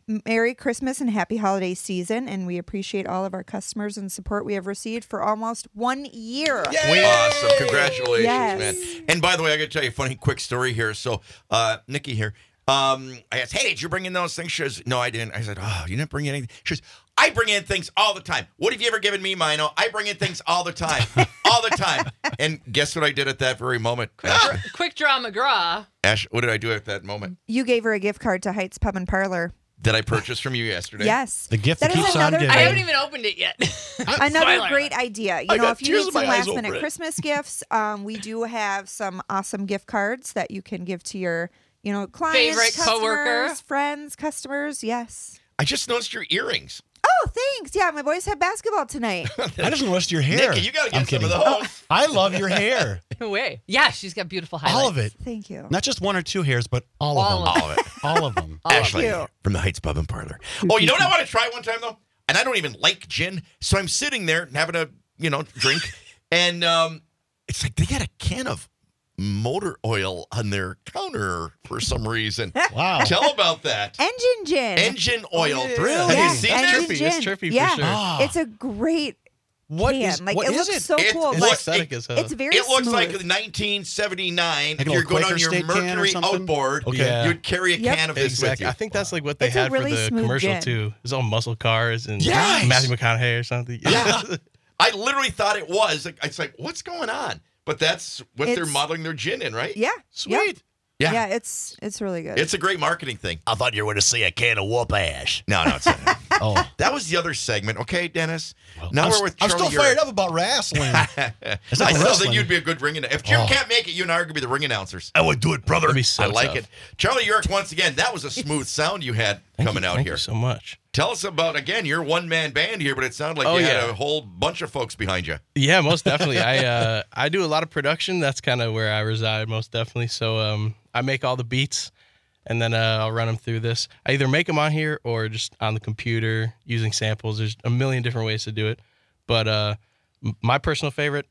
Speaker 11: Merry Christmas and happy holiday season, and we appreciate all of our customers and support we have received for almost one year.
Speaker 4: Yay! Awesome. Congratulations,
Speaker 11: Yes.
Speaker 4: man. And by the way, I got to tell you a funny quick story here. So, uh, Nikki here, um, I asked, hey, did you bring in those things? She goes, no, I didn't. I said, oh, you didn't bring in anything? She goes, I bring in things all the time. What have you ever given me, Mino? I bring in things all the time. all the time. And guess what I did at that very moment? Ash,
Speaker 7: Quick Draw McGraw.
Speaker 4: Ash, what did I do at that moment?
Speaker 11: You gave her a gift card to Heights Pub and Parlor.
Speaker 4: Did I purchase from you yesterday?
Speaker 11: Yes.
Speaker 6: The gift
Speaker 11: That
Speaker 6: that
Speaker 11: is
Speaker 6: keeps on
Speaker 11: another
Speaker 6: giving.
Speaker 7: I haven't even opened it yet.
Speaker 11: Another
Speaker 7: Spoiler.
Speaker 11: great idea. You
Speaker 6: I
Speaker 11: know,
Speaker 6: got
Speaker 11: if you
Speaker 6: tears
Speaker 11: need
Speaker 6: in my
Speaker 11: some
Speaker 6: eyes
Speaker 11: last
Speaker 6: over
Speaker 11: minute
Speaker 6: it.
Speaker 11: Christmas gifts, um, we do have some awesome gift cards that you can give to your, you know, clients,
Speaker 7: Favorite coworker.
Speaker 11: customers, friends, customers. Yes.
Speaker 4: I just noticed your earrings.
Speaker 11: Oh, thanks. Yeah, my boys have basketball tonight.
Speaker 6: I just noticed your hair.
Speaker 4: Nikki, you got to
Speaker 6: I'm
Speaker 4: get some
Speaker 6: kidding.
Speaker 4: of those.
Speaker 6: I love your hair.
Speaker 7: No way. Yeah, she's got beautiful highlights.
Speaker 6: All of it.
Speaker 11: Thank you.
Speaker 6: Not just one or two hairs, but all,
Speaker 7: All
Speaker 6: of them.
Speaker 7: of
Speaker 4: All of it.
Speaker 6: All of them.
Speaker 4: Ashley
Speaker 11: you.
Speaker 4: from the Heights Pub and Parlor. Oh, you know what I want to try one time though? And I don't even like gin, so I'm sitting there and having a you know drink, and um, it's like they got a can of motor oil on their counter for some reason.
Speaker 6: Wow.
Speaker 4: Tell about that.
Speaker 11: Engine gin.
Speaker 4: Engine oil.
Speaker 6: yeah.
Speaker 4: Have
Speaker 6: Really?
Speaker 11: Yeah,
Speaker 4: you seen
Speaker 11: engine
Speaker 4: that?
Speaker 12: trippy.
Speaker 11: gin.
Speaker 12: It's trippy for
Speaker 11: yeah.
Speaker 12: sure.
Speaker 6: Ah.
Speaker 11: It's a great
Speaker 6: What
Speaker 11: can.
Speaker 6: is
Speaker 11: like
Speaker 6: what
Speaker 11: it
Speaker 6: is
Speaker 11: looks
Speaker 6: it?
Speaker 11: so
Speaker 4: It
Speaker 11: cool.
Speaker 12: It's
Speaker 11: Like,
Speaker 12: aesthetic as hell.
Speaker 11: it's very
Speaker 4: It looks
Speaker 11: smooth.
Speaker 4: like nineteen seventy-nine.
Speaker 6: Like
Speaker 4: if
Speaker 6: a
Speaker 4: you're
Speaker 6: little
Speaker 4: going on
Speaker 6: Quaker
Speaker 4: your
Speaker 6: State can or
Speaker 4: Mercury
Speaker 6: something?
Speaker 4: outboard,
Speaker 6: Okay.
Speaker 12: Yeah.
Speaker 4: you'd carry a
Speaker 11: Yep.
Speaker 4: can of this
Speaker 12: Exactly.
Speaker 4: with
Speaker 12: I
Speaker 4: you.
Speaker 12: think that's like what they
Speaker 11: It's a
Speaker 12: had
Speaker 11: really
Speaker 12: for the
Speaker 11: smooth
Speaker 12: commercial
Speaker 11: gin.
Speaker 12: too. It's all muscle cars and
Speaker 4: Yes.
Speaker 12: Matthew McConaughey or something.
Speaker 4: Yeah. I literally thought it was. It's like, what's going on? But that's what they're
Speaker 11: It's-
Speaker 4: modeling their gin in, right?
Speaker 11: Yeah.
Speaker 6: Sweet.
Speaker 11: Yeah.
Speaker 4: Yeah.
Speaker 11: Yeah, it's it's really good.
Speaker 4: It's a great marketing thing. I thought you were going to say a can of whoop ash. No, no, it's not.
Speaker 6: Oh.
Speaker 4: That was the other segment. Okay, Dennis. now
Speaker 6: I'm,
Speaker 4: we're with
Speaker 6: I'm
Speaker 4: Charlie
Speaker 6: still fired
Speaker 4: Urich.
Speaker 6: up about wrestling.
Speaker 4: I
Speaker 6: It's
Speaker 4: still
Speaker 6: not
Speaker 4: think
Speaker 6: wrestling.
Speaker 4: you'd be a good ring announcer. If Jim
Speaker 6: Oh.
Speaker 4: can't make it, you and I are going to be the ring announcers. I would do it, brother.
Speaker 12: That'd be so
Speaker 4: I like
Speaker 12: tough.
Speaker 4: it. Charlie Urich, once again, that was a smooth sound you had
Speaker 12: Thank
Speaker 4: coming
Speaker 12: you,
Speaker 4: out
Speaker 12: thank
Speaker 4: here.
Speaker 12: you so much.
Speaker 4: Tell us about, again, your one-man band here, but it sounded like
Speaker 12: Oh,
Speaker 4: you had
Speaker 12: yeah.
Speaker 4: a whole bunch of folks behind you.
Speaker 12: Yeah, most definitely. I uh, I do a lot of production. That's kind of where I reside, most definitely. So um, I make all the beats, and then uh, I'll run them through this. I either make them on here or just on the computer using samples. There's a million different ways to do it. But uh, m- my personal favorite,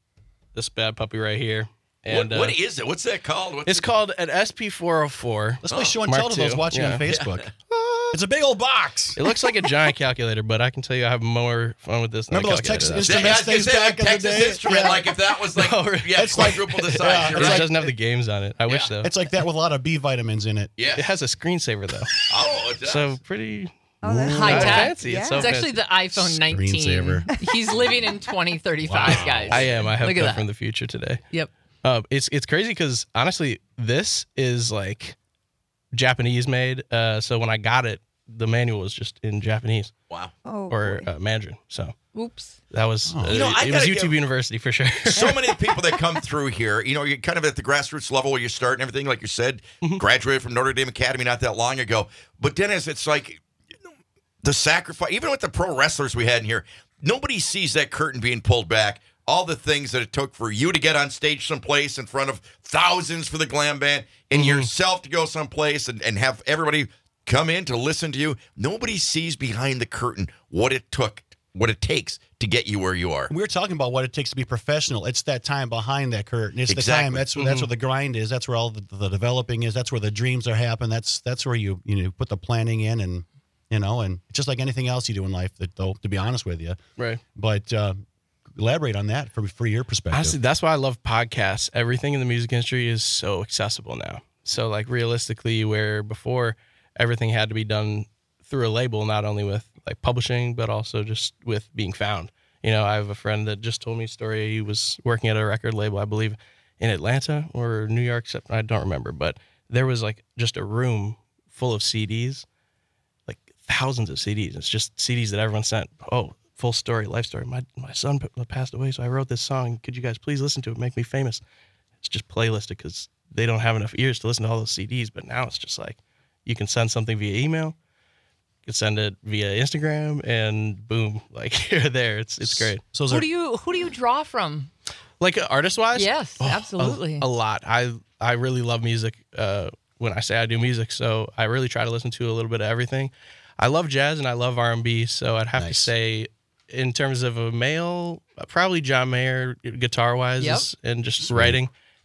Speaker 12: this bad puppy right here. And
Speaker 4: what, what
Speaker 12: uh,
Speaker 4: is it? What's that called? What's
Speaker 12: it's
Speaker 4: it?
Speaker 12: called an S P four oh four.
Speaker 6: Let's play show and
Speaker 12: Mark
Speaker 6: tell to those
Speaker 12: two.
Speaker 6: watching
Speaker 12: Yeah.
Speaker 6: on Facebook. It's a big old box.
Speaker 12: It looks like a giant calculator, but I can tell you I have more fun with this than
Speaker 6: Remember
Speaker 12: a
Speaker 6: those
Speaker 12: calculator
Speaker 6: Texas
Speaker 12: does.
Speaker 4: Yeah, I was
Speaker 6: Instruments
Speaker 4: gonna
Speaker 6: things
Speaker 4: say,
Speaker 6: back in the
Speaker 4: Texas
Speaker 6: day?
Speaker 4: Instrument,
Speaker 6: Yeah.
Speaker 4: like if that was like,
Speaker 12: No, really.
Speaker 4: yeah,
Speaker 6: It's like-
Speaker 4: quadruple the size.
Speaker 6: Yeah,
Speaker 4: You're
Speaker 12: It
Speaker 6: it's
Speaker 4: right.
Speaker 12: doesn't have the games on it. I wish though.
Speaker 6: It's like that with a lot of B vitamins in it.
Speaker 4: Yeah.
Speaker 12: It has a screensaver though,
Speaker 4: Oh, it does.
Speaker 12: so pretty
Speaker 11: oh, that's
Speaker 7: High
Speaker 12: uh,
Speaker 7: tech.
Speaker 12: fancy.
Speaker 11: Yeah.
Speaker 12: It's so
Speaker 7: It's actually
Speaker 12: fancy.
Speaker 7: the iPhone nineteen.
Speaker 6: Screensaver.
Speaker 7: He's living in twenty thirty-five,
Speaker 6: Wow.
Speaker 7: guys.
Speaker 12: I am. I have
Speaker 7: Look at
Speaker 12: come
Speaker 7: that.
Speaker 12: from the future today.
Speaker 7: Yep.
Speaker 12: Uh, it's it's crazy because honestly, this is like Japanese made. Uh, so when I got it, the manual was just in Japanese
Speaker 4: wow.
Speaker 11: oh,
Speaker 12: or
Speaker 11: boy.
Speaker 12: uh, Mandarin. So
Speaker 7: Oops.
Speaker 12: that was uh,
Speaker 4: You know, I
Speaker 12: it was
Speaker 4: gotta
Speaker 12: YouTube
Speaker 4: give-
Speaker 12: University for sure.
Speaker 4: So many people that come through here, you know, you're kind of at the grassroots level where you start and everything, like you said,
Speaker 12: Mm-hmm.
Speaker 4: graduated from Notre Dame Academy not that long ago. But Dennis, it's like you know, the sacrifice, even with the pro wrestlers we had in here, nobody sees that curtain being pulled back. All the things that it took for you to get on stage someplace in front of thousands for the glam band and
Speaker 12: Mm-hmm.
Speaker 4: yourself to go someplace and, and have everybody come in to listen to you. Nobody sees behind the curtain what it took, what it takes to get you where you are.
Speaker 6: We were talking about what it takes to be professional. It's that time behind that curtain. It's the
Speaker 4: Exactly.
Speaker 6: time. That's where that's where the grind is. That's where all the, the developing is. That's where the dreams are happening. That's that's where you you know put the planning in, and you know, and just like anything else you do in life. That though, to be honest with you,
Speaker 12: Right.
Speaker 6: but uh, elaborate on that from for your perspective.
Speaker 12: Honestly, that's why I love podcasts. Everything in the music industry is so accessible now. So like realistically, where before everything had to be done through a label, not only with like publishing, but also just with being found. You know, I have a friend that just told me a story. He was working at a record label, I believe, in Atlanta or New York. I don't remember, but there was like just a room full of C Ds, like thousands of C Ds. It's just C Ds that everyone sent. Oh, full story, life story. My my son p- passed away, so I wrote this song. Could you guys please listen to it? Make me famous. It's just playlisted because they don't have enough ears to listen to all those C Ds. But now it's just like you can send something via email, you can send it via Instagram, and boom, like you're there. It's it's great.
Speaker 6: So is
Speaker 7: Who
Speaker 6: there,
Speaker 7: do you who do you draw from?
Speaker 12: Like artist wise,
Speaker 7: Yes, absolutely.
Speaker 12: a, a lot. I I really love music. Uh, when I say I do music, so I really try to listen to a little bit of everything. I love jazz and I love R and B, so I'd have to
Speaker 6: Nice.
Speaker 12: say, in terms of a male, uh, probably John Mayer, guitar wise,
Speaker 7: Yep.
Speaker 12: and just writing.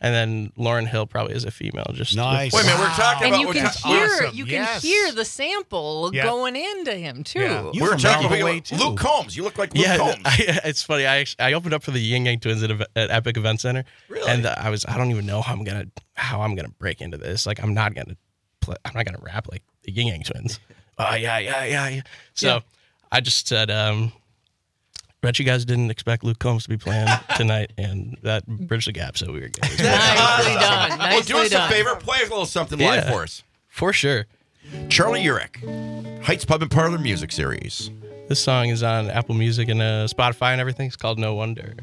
Speaker 12: And then Lauryn Hill probably is a female. Just
Speaker 6: Nice.
Speaker 4: Wait a minute, we're talking
Speaker 7: And
Speaker 4: about
Speaker 7: you
Speaker 4: we're
Speaker 7: can
Speaker 4: ta-
Speaker 7: hear
Speaker 5: awesome.
Speaker 7: you can
Speaker 5: Yes.
Speaker 7: hear the sample
Speaker 5: Yeah.
Speaker 7: going into him too.
Speaker 5: Yeah.
Speaker 6: You
Speaker 4: we're
Speaker 6: from
Speaker 4: talking
Speaker 6: Rockaway,
Speaker 4: about
Speaker 6: too.
Speaker 4: Luke Combs. You look like Luke
Speaker 12: yeah,
Speaker 4: Combs.
Speaker 12: I, it's funny. I actually, I opened up for the Yin Yang Twins at, a, at Epic Event Center.
Speaker 4: Really?
Speaker 12: And uh, I was I don't even know how I'm gonna how I'm gonna break into this. Like I'm not gonna play. I'm not gonna rap like the Yin Yang Twins. Oh yeah, yeah, yeah, yeah. So
Speaker 7: Yeah.
Speaker 12: I just said, um, bet you guys didn't expect Luke Combs to be playing tonight, and that bridged the gap. So we were good.
Speaker 7: Nicely done.
Speaker 4: Well,
Speaker 7: Nicely
Speaker 4: do us
Speaker 7: done.
Speaker 4: a favor. Play a little something live
Speaker 12: Yeah.
Speaker 4: for us.
Speaker 12: For sure.
Speaker 4: Charlie Urich, Heights Pub and Parlor Music Series.
Speaker 12: This song is on Apple Music and uh, Spotify and everything. It's called No Wonder.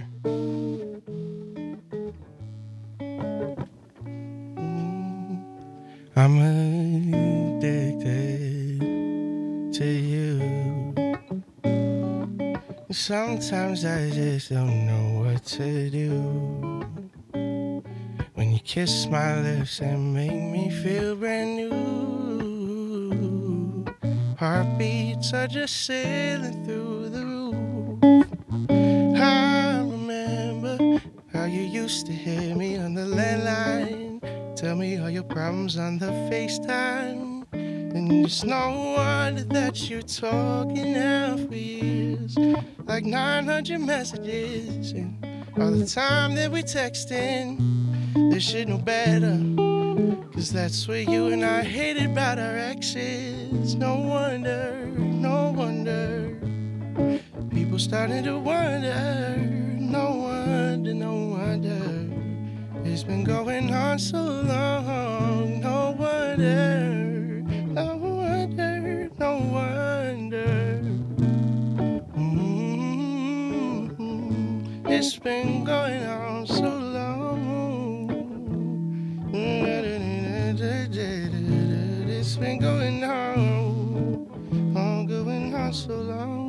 Speaker 12: I'm addicted to you. Sometimes I just don't know what to do. When you kiss my lips and make me feel brand new. Heartbeats are just sailing through the roof. I remember how you used to hear me on the landline. Tell me all your problems on the FaceTime. And it's no wonder that you're talking now for years. Like nine hundred messages. And all the time that we texting, this shit no better. Cause that's what you and I hated about our exes. No wonder, no wonder. People starting to wonder. No wonder, no wonder. It's been going on so long. No wonder, no wonder, no wonder. Mm-hmm. It's been going on so long. It's been going on, oh, going on so long.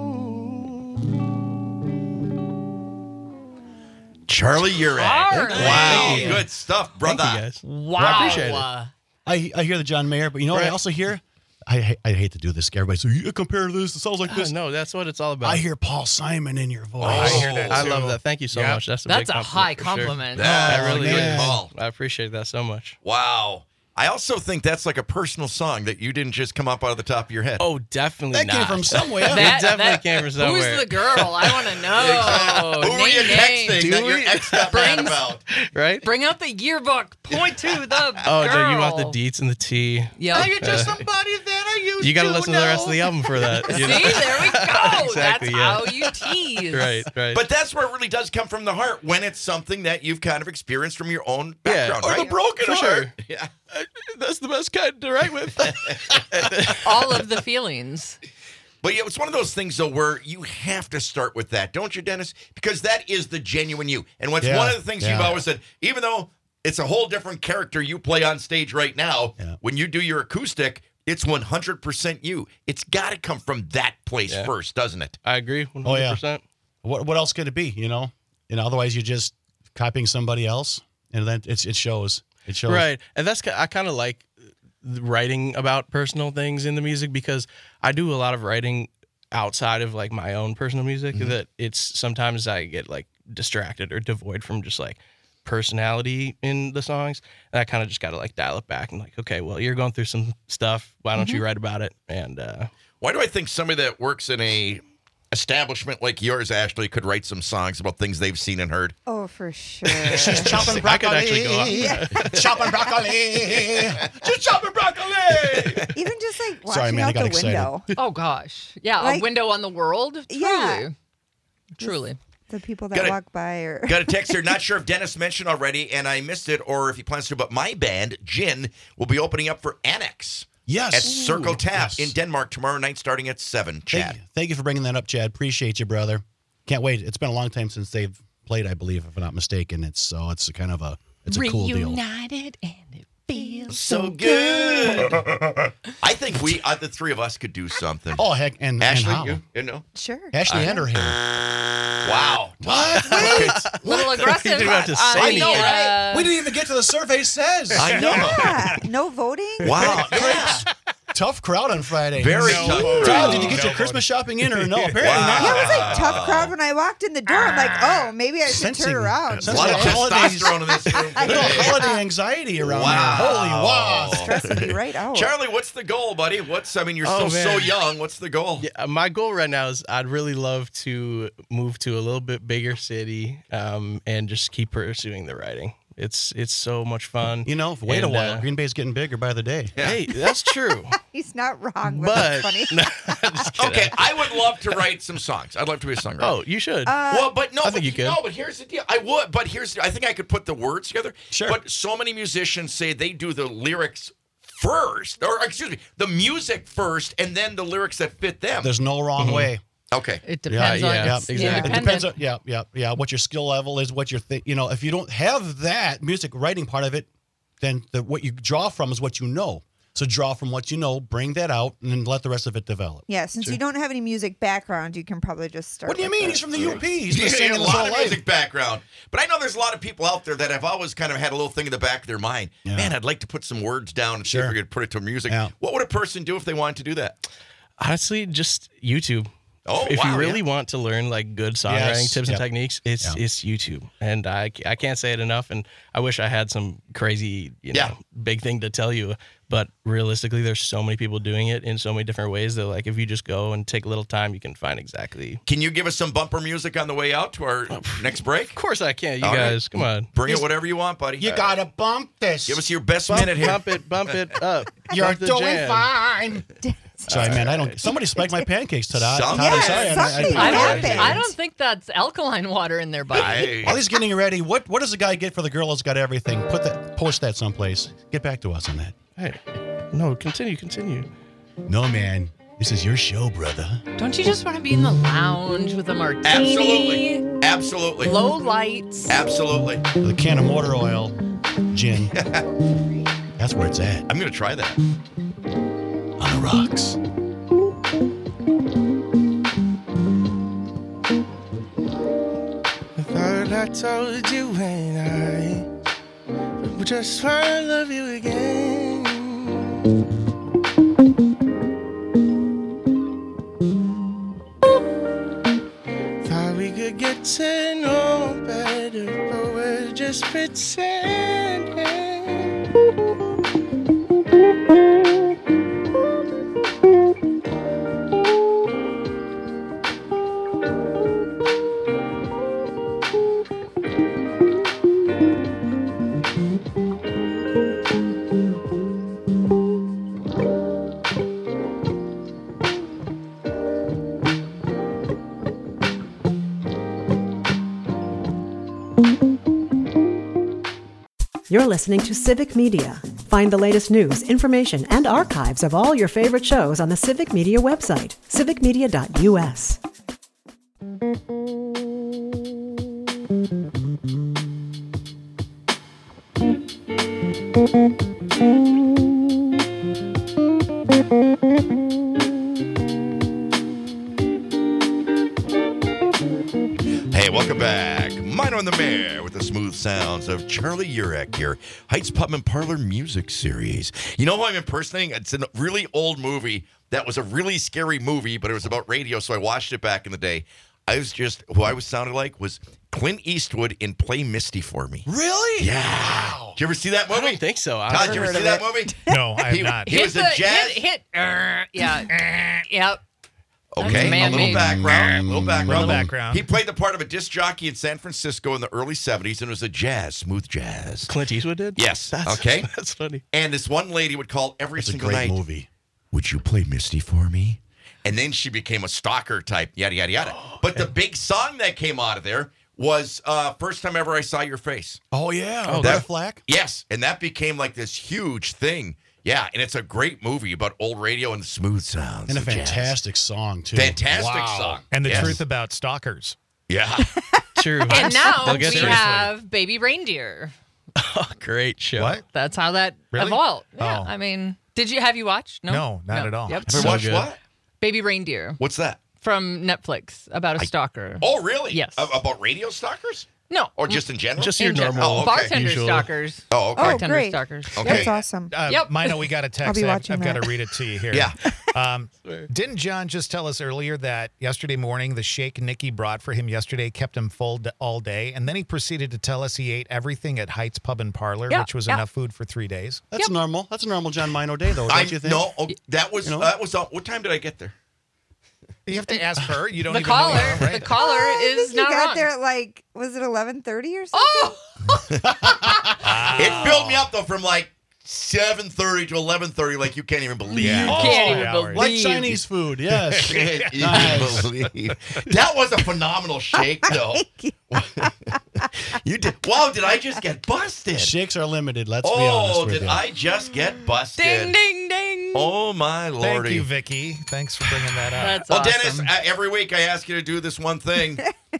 Speaker 4: Charlie Urich.
Speaker 7: Charlie.
Speaker 4: Wow.
Speaker 12: you.
Speaker 4: Good stuff, brother.
Speaker 12: Thank you guys.
Speaker 7: Wow.
Speaker 12: I appreciate it.
Speaker 7: Uh,
Speaker 6: I, I hear the John Mayer, but you know what I
Speaker 12: Right.
Speaker 6: also hear? I, ha- I hate to do this. Everybody, so you compare this. It sounds like this.
Speaker 12: No, that's what it's all about.
Speaker 6: I hear Paul Simon in your voice.
Speaker 4: I hear that
Speaker 12: I
Speaker 4: too.
Speaker 12: love that. Thank you so
Speaker 5: Yeah.
Speaker 12: much. That's a
Speaker 7: That's
Speaker 12: big
Speaker 7: a
Speaker 12: compliment
Speaker 7: high
Speaker 12: for sure.
Speaker 7: compliment.
Speaker 4: That's
Speaker 12: I really
Speaker 4: a good
Speaker 6: man.
Speaker 4: call.
Speaker 12: I appreciate that so much.
Speaker 4: Wow. I also think that's like a personal song that you didn't just come up out of the top of your head.
Speaker 12: Oh, definitely
Speaker 6: That
Speaker 12: not.
Speaker 6: came from somewhere.
Speaker 7: That-
Speaker 12: definitely
Speaker 7: that-
Speaker 12: came from somewhere.
Speaker 7: Who's the girl? I want to know.
Speaker 4: Who were you
Speaker 7: Name
Speaker 4: texting
Speaker 7: names.
Speaker 4: that your ex got mad
Speaker 7: Brings-
Speaker 4: about?
Speaker 12: Right?
Speaker 7: Bring out the yearbook. Point to the
Speaker 12: Oh,
Speaker 7: girl.
Speaker 12: no, you want the deets and the T.
Speaker 7: Yep.
Speaker 6: Are you just somebody that I used
Speaker 12: You got to
Speaker 6: to
Speaker 12: listen to the rest of the album for that.
Speaker 7: See,
Speaker 12: you know?
Speaker 7: there we go.
Speaker 12: Exactly,
Speaker 7: That's
Speaker 12: yeah.
Speaker 7: how you tease.
Speaker 12: Right, right.
Speaker 4: But that's where it really does come from the heart when it's something that you've kind of experienced from your own
Speaker 12: Yeah.
Speaker 4: background,
Speaker 12: Or
Speaker 4: right?
Speaker 12: the broken
Speaker 4: For
Speaker 12: heart.
Speaker 4: sure. Yeah.
Speaker 12: That's the best kind to write with.
Speaker 7: All of the feelings.
Speaker 4: But yeah, it's one of those things though where you have to start with that, don't you, Dennis? Because that is the genuine you. And what's
Speaker 6: Yeah,
Speaker 4: one of the things
Speaker 6: yeah.
Speaker 4: you've always said, even though it's a whole different character you play on stage right now,
Speaker 6: Yeah.
Speaker 4: when you do your acoustic, it's one hundred percent you. It's got to come from that place
Speaker 12: Yeah.
Speaker 4: first, doesn't it?
Speaker 12: I agree one hundred percent.
Speaker 6: What what else could it be? You know, and otherwise you're just copying somebody else, and then it's it shows. It shows.
Speaker 12: Right. And that's, ki- I kind of like writing about personal things in the music because I do a lot of writing outside of like my own personal music
Speaker 6: Mm-hmm.
Speaker 12: that it's sometimes I get like distracted or devoid from just like personality in the songs. And I kind of just got to like dial it back and like, okay, well, you're going through some stuff. Why don't you write about it? And, uh,
Speaker 4: Why do I think somebody that works in a establishment like yours, Ashley, could write some songs about things they've seen and heard?
Speaker 11: Oh, for sure.
Speaker 6: She's chopping broccoli.
Speaker 12: I could actually go out.
Speaker 6: chopping broccoli.
Speaker 4: Just chopping broccoli!
Speaker 11: Even just like watching
Speaker 6: Sorry, man, I
Speaker 11: out
Speaker 6: got
Speaker 11: the
Speaker 6: excited.
Speaker 11: window.
Speaker 7: Oh gosh. Yeah,
Speaker 11: Like-
Speaker 7: a window on the world. Truly.
Speaker 11: Yeah.
Speaker 7: Truly.
Speaker 11: The people that
Speaker 4: Got it.
Speaker 11: walk by or
Speaker 4: Got a text here. Not sure if Dennis mentioned already, and I missed it, or if he plans to. But my band, Gin, will be opening up for Annex
Speaker 6: Yes.
Speaker 4: at Circle Tap
Speaker 6: Yes.
Speaker 4: in Denmark tomorrow night, starting at seven.
Speaker 6: Thank
Speaker 4: Chad,
Speaker 6: you, thank you for bringing that up, Chad. Appreciate you, brother. Can't wait. It's been a long time since they've played, I believe, if I'm not mistaken. It's so it's a kind of a it's a cool deal.
Speaker 7: Reunited and it feels
Speaker 4: so good. I think we, uh, the three of us, could do something.
Speaker 6: Oh heck, and
Speaker 4: Ashley,
Speaker 6: and how?
Speaker 4: you, you know,
Speaker 11: sure.
Speaker 6: Ashley and her hair.
Speaker 4: wow.
Speaker 6: What?
Speaker 7: little aggressive.
Speaker 12: You didn't have to
Speaker 7: on
Speaker 12: say
Speaker 7: the,
Speaker 12: anything.
Speaker 7: uh,
Speaker 6: We didn't even get to the survey says.
Speaker 4: I know.
Speaker 11: Yeah. No voting.
Speaker 4: Wow.
Speaker 6: Crepes. tough crowd on Friday.
Speaker 4: Very
Speaker 6: no,
Speaker 4: tough
Speaker 6: Todd,
Speaker 4: crowd.
Speaker 6: did you get
Speaker 4: No,
Speaker 6: your Christmas shopping in or no? Apparently
Speaker 4: Wow.
Speaker 6: not.
Speaker 11: Yeah, it was like tough crowd when I walked in the door. I'm like, oh, maybe I should
Speaker 6: Sensing-
Speaker 11: turn around.
Speaker 6: sensing
Speaker 4: A lot of
Speaker 6: holidays-
Speaker 4: testosterone in this room
Speaker 6: A little
Speaker 4: today.
Speaker 6: holiday anxiety around
Speaker 4: Wow.
Speaker 6: here. Holy wow.
Speaker 11: Stressing me right out.
Speaker 4: Charlie, what's the goal, buddy? What's I mean, you're
Speaker 12: Oh,
Speaker 4: still so
Speaker 12: man.
Speaker 4: young. What's the goal?
Speaker 12: Yeah, my goal right now is I'd really love to move to a little bit bigger city um, and just keep pursuing the writing. It's it's so much fun.
Speaker 6: You know, wait a
Speaker 12: And,
Speaker 6: while.
Speaker 12: uh,
Speaker 6: Green Bay's getting bigger by the day.
Speaker 12: Hey, that's true.
Speaker 11: He's not wrong, but,
Speaker 12: But
Speaker 11: that's funny.
Speaker 4: Okay, I would love to write some songs. I'd love to be a songwriter.
Speaker 12: Oh, you should.
Speaker 11: Uh,
Speaker 4: well, but no,
Speaker 12: I
Speaker 4: but,
Speaker 12: think you could.
Speaker 4: no, but here's the deal. I would, but here's I think I could put the words together.
Speaker 6: Sure.
Speaker 4: But so many musicians say they do the lyrics first, or excuse me, the music first, and then the lyrics that fit them.
Speaker 6: There's no wrong
Speaker 12: Mm-hmm.
Speaker 6: way.
Speaker 4: Okay.
Speaker 7: It
Speaker 12: Yeah,
Speaker 7: depends
Speaker 12: yeah,
Speaker 7: on
Speaker 12: yeah,
Speaker 7: it's
Speaker 12: exactly.
Speaker 6: It
Speaker 7: independent.
Speaker 6: depends on yeah, yeah, yeah. What your skill level is, what you're thi- you know, if you don't have that music writing part of it, then the, what you draw from is what you know. So draw from what you know, bring that out, and then let the rest of it develop.
Speaker 11: Yeah, since you don't have any music background, you can probably just start.
Speaker 6: What do you
Speaker 11: with
Speaker 6: mean?
Speaker 11: the
Speaker 6: He's from the U
Speaker 11: lyrics.
Speaker 6: P. He's been
Speaker 4: Yeah,
Speaker 6: singing
Speaker 4: a
Speaker 6: his
Speaker 4: lot
Speaker 6: whole
Speaker 4: of
Speaker 6: life.
Speaker 4: music background. But I know there's a lot of people out there that have always kind of had a little thing in the back of their mind.
Speaker 6: Yeah.
Speaker 4: Man, I'd like to put some words down and see
Speaker 6: Sure.
Speaker 4: if we could put it to music.
Speaker 6: Yeah.
Speaker 4: What would a person do if they wanted to do that?
Speaker 12: Honestly, just YouTube.
Speaker 4: Oh,
Speaker 12: if
Speaker 4: wow,
Speaker 12: you really
Speaker 4: yeah.
Speaker 12: want to learn like good songwriting
Speaker 6: Yes,
Speaker 12: tips
Speaker 6: yep.
Speaker 12: and techniques, it's
Speaker 6: Yeah.
Speaker 12: it's YouTube, and I, I can't say it enough. And I wish I had some crazy, you know,
Speaker 4: Yeah.
Speaker 12: big thing to tell you. But realistically, there's so many people doing it in so many different ways that like if you just go and take a little time, you can find exactly.
Speaker 4: Can you give us some bumper music on the way out to our next break?
Speaker 12: Of course, I can. You
Speaker 4: All right.
Speaker 12: guys, come on,
Speaker 4: Bring it whatever you want, buddy.
Speaker 6: You
Speaker 4: Uh,
Speaker 6: gotta bump this.
Speaker 4: Give us your best
Speaker 12: bump,
Speaker 4: minute here.
Speaker 12: bump it, bump it up.
Speaker 6: You're
Speaker 12: Bump the
Speaker 6: doing
Speaker 12: jam.
Speaker 6: fine. Sorry, man. I don't. Somebody spiked my pancakes today.
Speaker 4: Some-
Speaker 6: Todd, I'm
Speaker 11: Yeah,
Speaker 6: sorry. I- I-
Speaker 11: something
Speaker 7: I
Speaker 6: I-
Speaker 7: don't, I don't think that's alkaline water in there, buddy.
Speaker 4: I-
Speaker 6: While he's getting ready, what what does the guy get for the girl that's got everything? Put that, post that someplace. Get back to us on that.
Speaker 12: Hey, no, continue, continue.
Speaker 6: No, man. This is your show, brother.
Speaker 7: Don't you just want to be in the lounge with a martini?
Speaker 4: Absolutely. Absolutely.
Speaker 7: Low lights.
Speaker 4: Absolutely.
Speaker 6: With a can of motor oil, gin. That's where it's at.
Speaker 4: I'm going to try that.
Speaker 6: On the rocks.
Speaker 12: I thought I told you when I just wanna love you again. Thought we could get to know better, but we're just pretending.
Speaker 9: You're listening to Civic Media. Find the latest news, information, and archives of all your favorite shows on the Civic Media website, civic media dot U S.
Speaker 4: Hey, welcome back. Minor on the Mayor with the smooth sounds of Charlie Urek here. Heights Pub and Parlor Music Series. You know who I'm impersonating? It's a really old movie that was a really scary movie, but it was about radio, so I watched it back in the day. I was just, who I was sounded like was Clint Eastwood in Play Misty for Me.
Speaker 6: Really?
Speaker 4: Yeah. Did you ever see that movie?
Speaker 12: I don't think so. I've
Speaker 4: Todd,
Speaker 12: never
Speaker 4: did you ever
Speaker 12: heard
Speaker 4: see
Speaker 12: of
Speaker 4: that
Speaker 12: it.
Speaker 4: movie?
Speaker 5: No, I have
Speaker 4: He,
Speaker 5: not.
Speaker 4: he was
Speaker 7: the,
Speaker 4: a jazz.
Speaker 7: Hit, hit uh, yeah. uh, yep.
Speaker 4: Okay,
Speaker 7: That's
Speaker 4: a little
Speaker 7: man-made.
Speaker 4: background. A little background.
Speaker 5: Little background.
Speaker 4: He played the part of a disc jockey in San Francisco in the early seventies, and it was a jazz, smooth jazz.
Speaker 12: Clint Eastwood did?
Speaker 4: Yes.
Speaker 12: That's,
Speaker 4: Okay.
Speaker 12: That's funny.
Speaker 4: And this one lady would call every
Speaker 6: It's a
Speaker 4: single
Speaker 6: great
Speaker 4: night.
Speaker 6: movie.
Speaker 4: Would you play Misty for me? And then she became a stalker type, yada, yada, yada.
Speaker 6: Oh,
Speaker 4: but the big song that came out of there was uh, First Time Ever I Saw Your Face.
Speaker 6: Oh, yeah.
Speaker 12: Oh,
Speaker 6: Oh,
Speaker 4: that-
Speaker 6: that Flack?
Speaker 4: Yes. And that became like this huge thing. Yeah. And it's a great movie about old radio and the smooth sounds.
Speaker 6: And a
Speaker 4: of jazz.
Speaker 6: fantastic song, too.
Speaker 4: Fantastic
Speaker 6: Wow.
Speaker 4: song.
Speaker 5: And the
Speaker 4: Yes.
Speaker 5: truth about stalkers.
Speaker 4: Yeah.
Speaker 12: True.
Speaker 7: And now
Speaker 12: They'll
Speaker 7: we
Speaker 12: get you.
Speaker 7: have Baby Reindeer.
Speaker 12: Oh, great show.
Speaker 5: What?
Speaker 7: That's how that
Speaker 5: Really?
Speaker 7: evolved. Yeah,
Speaker 5: Oh.
Speaker 7: I mean, did you have you watched? No,
Speaker 5: No, not at all.
Speaker 7: Yep.
Speaker 4: Have you
Speaker 12: So
Speaker 4: watched
Speaker 12: good.
Speaker 4: what?
Speaker 7: Baby Reindeer
Speaker 4: What's that?
Speaker 7: from Netflix about a stalker.
Speaker 4: Oh, really?
Speaker 7: Yes.
Speaker 4: A- about radio stalkers?
Speaker 7: No.
Speaker 4: Or just in general?
Speaker 12: Just your
Speaker 7: In general.
Speaker 12: normal
Speaker 4: Oh, okay.
Speaker 7: Bartender
Speaker 12: usual.
Speaker 7: stalkers.
Speaker 4: Oh, okay.
Speaker 11: Oh,
Speaker 7: Bartender
Speaker 11: great.
Speaker 7: stalkers.
Speaker 4: Okay.
Speaker 11: That's awesome.
Speaker 5: Uh,
Speaker 7: Yep.
Speaker 5: Mino, we got a
Speaker 11: I'll
Speaker 5: text.
Speaker 11: be
Speaker 5: I've,
Speaker 11: watching
Speaker 5: I've got to
Speaker 11: that.
Speaker 5: read it to you here.
Speaker 4: Yeah.
Speaker 5: Um, didn't John just tell us earlier that yesterday morning the shake Nikki brought for him yesterday kept him full d- all day, and then he proceeded to tell us he ate everything at Heights Pub and Parlor,
Speaker 7: Yeah,
Speaker 5: which was
Speaker 7: yeah.
Speaker 5: enough food for three days.
Speaker 6: That's
Speaker 7: Yep.
Speaker 6: normal. That's a normal John Mino day, though, don't
Speaker 4: I
Speaker 6: you think?
Speaker 4: no, oh, that was
Speaker 6: You know?
Speaker 4: that was. Uh, what time did I get there?
Speaker 5: You have to ask her. You don't
Speaker 7: The
Speaker 5: even
Speaker 7: caller,
Speaker 5: know. Her, right?
Speaker 7: the caller
Speaker 11: I
Speaker 7: is
Speaker 11: think you
Speaker 7: not
Speaker 11: got
Speaker 7: wrong.
Speaker 11: there at like, was it eleven thirty or something?
Speaker 7: Oh,
Speaker 4: It filled me up though from like seven thirty to eleven thirty, like you can't even believe.
Speaker 5: Yeah.
Speaker 7: you
Speaker 5: Oh,
Speaker 7: can't even
Speaker 5: hours.
Speaker 7: believe.
Speaker 6: Like Chinese food, yes.
Speaker 4: Can't even
Speaker 6: Nice.
Speaker 4: believe. That was a phenomenal shake, though. You did. Wow, did I just get busted?
Speaker 6: Shakes are limited, let's be honest
Speaker 4: Oh,
Speaker 6: with
Speaker 4: did
Speaker 6: you.
Speaker 4: I just get busted?
Speaker 7: Ding, ding, ding.
Speaker 4: Oh my lordy.
Speaker 5: Thank you, Vicky. Thanks for bringing that up.
Speaker 7: That's
Speaker 4: Well,
Speaker 7: awesome.
Speaker 4: Dennis, uh, every week I ask you to do this one thing.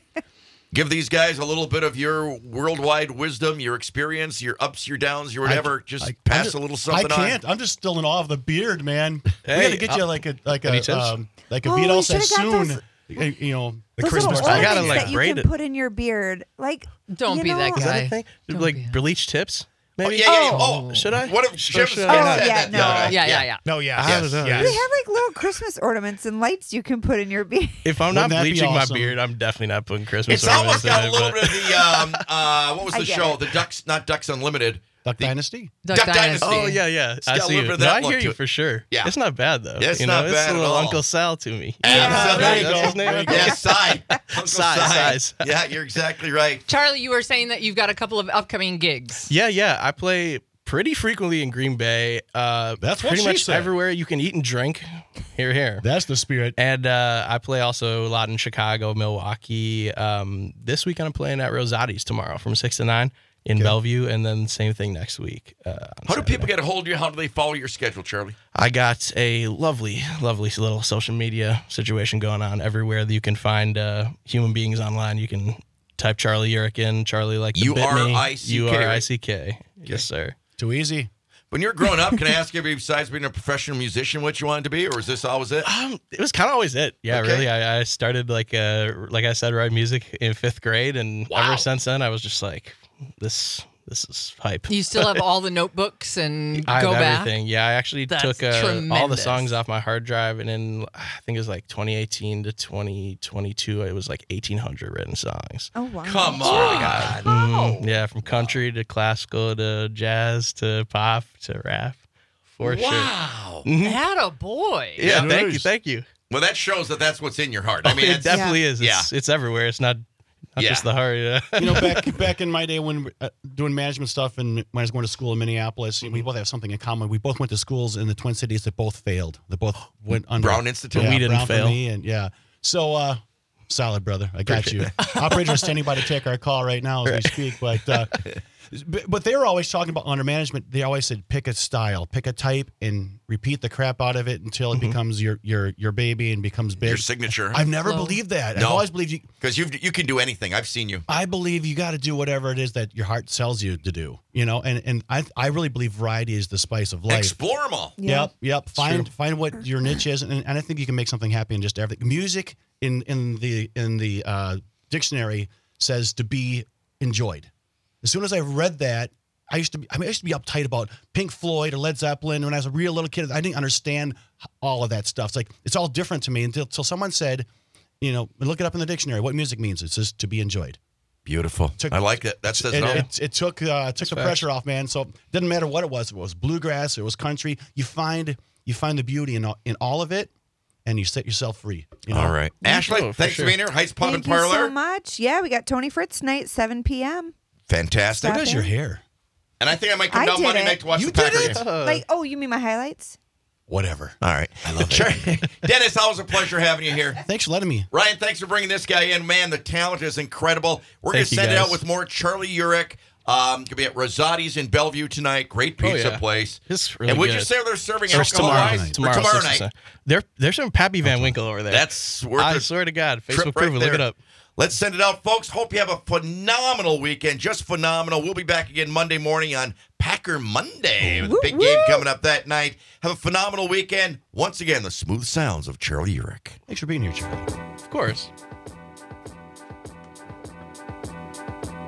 Speaker 4: Give these guys a little bit of your worldwide wisdom, your experience, your ups, your downs, your whatever.
Speaker 6: I-
Speaker 4: just
Speaker 6: I- I'm
Speaker 4: pass
Speaker 6: just-
Speaker 4: a little something
Speaker 6: I can't. I'm just still in awe of the beard, man. we
Speaker 4: Hey,
Speaker 6: got to get you
Speaker 4: I'll-
Speaker 6: like a like
Speaker 12: Any
Speaker 6: a
Speaker 12: tips?
Speaker 6: um, like a
Speaker 11: Oh,
Speaker 6: Vidal
Speaker 11: we should've got
Speaker 6: Sassoon.
Speaker 11: those-
Speaker 6: uh, You know,
Speaker 5: The
Speaker 11: Those
Speaker 5: Christmas
Speaker 11: little
Speaker 12: I gotta,
Speaker 11: ornaments
Speaker 12: like,
Speaker 11: that you
Speaker 12: braid
Speaker 11: can
Speaker 12: it.
Speaker 11: put in your beard. Like,
Speaker 7: Don't
Speaker 11: you
Speaker 7: be
Speaker 11: know,
Speaker 7: that
Speaker 12: Is that
Speaker 7: guy.
Speaker 12: a thing?
Speaker 7: Don't
Speaker 12: Like
Speaker 7: be-
Speaker 12: bleach tips?
Speaker 4: Oh,
Speaker 12: Maybe.
Speaker 4: yeah, yeah, yeah. Oh,
Speaker 12: should I?
Speaker 4: What if
Speaker 12: Or
Speaker 4: Jim
Speaker 12: should
Speaker 4: said
Speaker 12: I
Speaker 11: Oh,
Speaker 12: not?
Speaker 4: that?
Speaker 11: yeah,
Speaker 4: that
Speaker 11: no.
Speaker 4: the other night?
Speaker 7: Yeah, yeah, yeah.
Speaker 5: No, yeah.
Speaker 12: I
Speaker 5: yes,
Speaker 12: don't know.
Speaker 5: yes.
Speaker 11: They have like little Christmas ornaments and lights you can put in your beard.
Speaker 12: If I'm
Speaker 6: Wouldn't
Speaker 12: not
Speaker 6: that be
Speaker 12: bleaching
Speaker 6: awesome?
Speaker 12: my beard, I'm definitely not putting Christmas
Speaker 4: It's almost
Speaker 12: ornaments in
Speaker 4: got a
Speaker 12: it,
Speaker 4: little
Speaker 12: but-
Speaker 4: bit of the um uh what was
Speaker 11: I
Speaker 4: the
Speaker 11: get
Speaker 4: show?
Speaker 11: it.
Speaker 4: The Ducks, not Ducks Unlimited.
Speaker 6: Duck Dynasty.
Speaker 7: Duck,
Speaker 4: Duck
Speaker 7: Dynasty.
Speaker 4: Dynasty.
Speaker 12: Oh yeah, yeah.
Speaker 4: It's
Speaker 12: I
Speaker 4: got a
Speaker 12: see
Speaker 4: little
Speaker 12: you.
Speaker 4: bit of
Speaker 12: No,
Speaker 4: that
Speaker 12: I
Speaker 4: look
Speaker 12: hear
Speaker 4: to
Speaker 12: you
Speaker 4: it.
Speaker 12: for sure.
Speaker 4: Yeah.
Speaker 12: It's not bad though.
Speaker 4: It's
Speaker 12: you
Speaker 4: not
Speaker 12: know,
Speaker 4: bad
Speaker 12: It's
Speaker 4: at
Speaker 12: a little
Speaker 4: all.
Speaker 12: Uncle Sal to me.
Speaker 4: Absolutely.
Speaker 6: there you
Speaker 12: That's
Speaker 6: go.
Speaker 12: his name.
Speaker 6: There you go.
Speaker 4: Yeah, Cy. Uncle
Speaker 12: Cy,
Speaker 4: Cy.
Speaker 12: Cy.
Speaker 4: Yeah, you're exactly right.
Speaker 7: Charlie, you were saying that you've got a couple of upcoming gigs.
Speaker 12: Yeah, yeah. I play pretty frequently in Green Bay. Uh,
Speaker 6: That's what
Speaker 12: pretty
Speaker 6: she
Speaker 12: much
Speaker 6: said.
Speaker 12: everywhere you can eat and drink. Here, here.
Speaker 6: That's the spirit.
Speaker 12: And uh, I play also a lot in Chicago, Milwaukee. Um, this weekend I'm playing at Rosati's tomorrow from six to nine in Bellevue, and then same thing next week. Uh, on
Speaker 4: How do
Speaker 12: Saturday.
Speaker 4: people get a hold of you? How do they follow your schedule, Charlie?
Speaker 12: I got a lovely, lovely little social media situation going on everywhere that you can find uh, human beings online. You can type Charlie Urick in, Charlie like the
Speaker 4: U
Speaker 12: bit me.
Speaker 4: R I C K,
Speaker 12: U R I
Speaker 4: right?
Speaker 12: C K. Yes, sir.
Speaker 6: Too easy.
Speaker 4: When you're growing up, can I ask you, besides being a professional musician, what you wanted to be, or is this always it?
Speaker 12: Um, it was kind of always it. Yeah,
Speaker 4: Okay.
Speaker 12: really. I, I started like uh, like I said, writing music in fifth grade, and
Speaker 4: Wow.
Speaker 12: ever since then, I was just like, this, this is hype.
Speaker 7: You still have all the notebooks and
Speaker 12: I
Speaker 7: go
Speaker 12: have
Speaker 7: back.
Speaker 12: everything. Yeah, I actually
Speaker 7: That's
Speaker 12: took uh, all the
Speaker 7: tremendous.
Speaker 12: songs off my hard drive, and in I think it was like twenty eighteen to twenty twenty-two, it was like eighteen hundred written songs.
Speaker 11: Oh, wow.
Speaker 4: Come
Speaker 12: Oh
Speaker 4: on.
Speaker 12: my God. Mhm. Yeah, from country to classical to jazz to pop to rap, for sure.
Speaker 4: Wow.
Speaker 12: Mhm.
Speaker 7: Atta boy.
Speaker 12: Yeah,
Speaker 4: Yeah.
Speaker 12: thank you, thank you.
Speaker 4: Well, that shows that that's what's in your heart. I mean,
Speaker 12: it
Speaker 4: it's-
Speaker 12: definitely is.
Speaker 4: Yeah.
Speaker 12: It's, it's everywhere. It's not, not
Speaker 4: Yeah.
Speaker 12: just the heart. Yeah.
Speaker 6: You know, back back in my day when uh, doing management stuff and when I was going to school in Minneapolis, we both have something in common. We both went to schools in the Twin Cities that both failed. They both went under
Speaker 4: Brown Institute?
Speaker 6: Yeah,
Speaker 12: We didn't
Speaker 6: Brown for
Speaker 12: fail.
Speaker 6: me, and yeah. So uh, solid, brother. I got you. Operator is standing by to take our call right now as we speak. But uh, but, but they were always talking about under management. They always said pick a style, pick a type, and repeat the crap out of it until it becomes your your your baby and becomes big.
Speaker 4: Your signature.
Speaker 6: I've never
Speaker 7: Flow.
Speaker 6: believed that.
Speaker 4: No.
Speaker 6: I've always believed you.
Speaker 4: Because you you can do anything. I've seen you.
Speaker 6: I believe you got to do whatever it is that your heart tells you to do. You know, and and I I really believe variety is the spice of life.
Speaker 4: Explore them all.
Speaker 11: Yeah.
Speaker 6: Yep, yep. Find find what your niche is, and, and I think you can make something happy in just everything. Music in in the in the uh, dictionary says to be enjoyed. As soon as I read that, I used to be I, mean, I used to be uptight about Pink Floyd or Led Zeppelin. When I was a real little kid, I didn't understand all of that stuff. It's like it's all different to me until, until someone said, you know, look it up in the dictionary. What music means? It says to be enjoyed.
Speaker 4: Beautiful.
Speaker 6: Took-
Speaker 4: I like that. That says
Speaker 6: It,
Speaker 4: it all.
Speaker 6: it, it took uh, took the
Speaker 12: facts.
Speaker 6: pressure off, man. So it didn't matter what it was. If it was bluegrass, or it was country. You find you find the beauty in all, in all of it, and you set yourself free. You know?
Speaker 4: All right. Ashley,
Speaker 12: Oh, for
Speaker 4: thanks
Speaker 12: sure.
Speaker 4: for being here. Heights Pub
Speaker 11: Thank
Speaker 4: and
Speaker 11: you
Speaker 4: Parlor.
Speaker 11: so much. Yeah, we got Tony Fritz tonight, seven p.m.
Speaker 4: Fantastic.
Speaker 6: Who does your hair?
Speaker 4: And I think I might come
Speaker 11: I
Speaker 4: down
Speaker 11: did
Speaker 4: Monday
Speaker 11: it.
Speaker 4: night to watch
Speaker 6: You
Speaker 4: the Packer
Speaker 6: did it?
Speaker 4: games.
Speaker 11: Like, oh, you mean my highlights?
Speaker 6: Whatever.
Speaker 4: All right. I love it. Dennis, always a pleasure having you here.
Speaker 6: Thanks for letting me.
Speaker 4: Ryan, thanks for bringing this guy in. Man, the talent is incredible. We're going
Speaker 12: Thank
Speaker 4: to
Speaker 12: you,
Speaker 4: send it
Speaker 12: guys.
Speaker 4: out with more Charlie Urick. Um, going to be at Rosati's in Bellevue tonight. Great pizza
Speaker 12: Oh, yeah.
Speaker 4: place.
Speaker 12: It's really
Speaker 4: and would
Speaker 12: good.
Speaker 4: you say they're serving
Speaker 12: Starts
Speaker 4: alcohol?
Speaker 12: tomorrow
Speaker 4: Ryan?
Speaker 12: night.
Speaker 4: Or
Speaker 12: Tomorrow,
Speaker 4: tomorrow
Speaker 12: six to
Speaker 4: night.
Speaker 12: seven. There, there's some Pappy Van Winkle over there.
Speaker 4: That's worth
Speaker 12: I
Speaker 4: it.
Speaker 12: swear to God.
Speaker 4: Trip
Speaker 12: Facebook
Speaker 4: right
Speaker 12: proven. Look
Speaker 4: there.
Speaker 12: it up.
Speaker 4: Let's send it out, folks. Hope you have a phenomenal weekend. Just phenomenal. We'll be back again Monday morning on Packer Monday. With a
Speaker 11: Woo,
Speaker 4: big
Speaker 11: woo.
Speaker 4: game coming up that night. Have a phenomenal weekend. Once again, the smooth sounds of Charlie Urick.
Speaker 6: Thanks for being here, Charlie.
Speaker 12: Of course.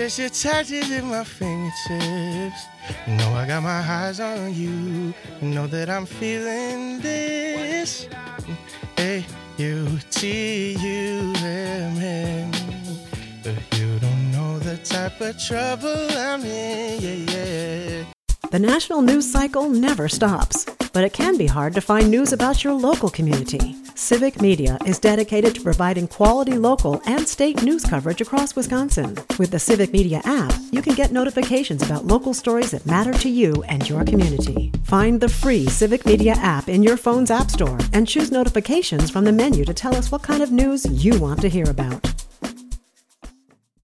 Speaker 3: Kiss your touches in my fingertips. You know I got my eyes on you. You know that I'm feeling this. A U T U M N. But you don't know the type of trouble I'm in. Yeah, yeah.
Speaker 9: The national news cycle never stops, but it can be hard to find news about your local community. Civic Media is dedicated to providing quality local and state news coverage across Wisconsin. With the Civic Media app, you can get notifications about local stories that matter to you and your community. Find the free Civic Media app in your phone's app store and choose notifications from the menu to tell us what kind of news you want to hear about.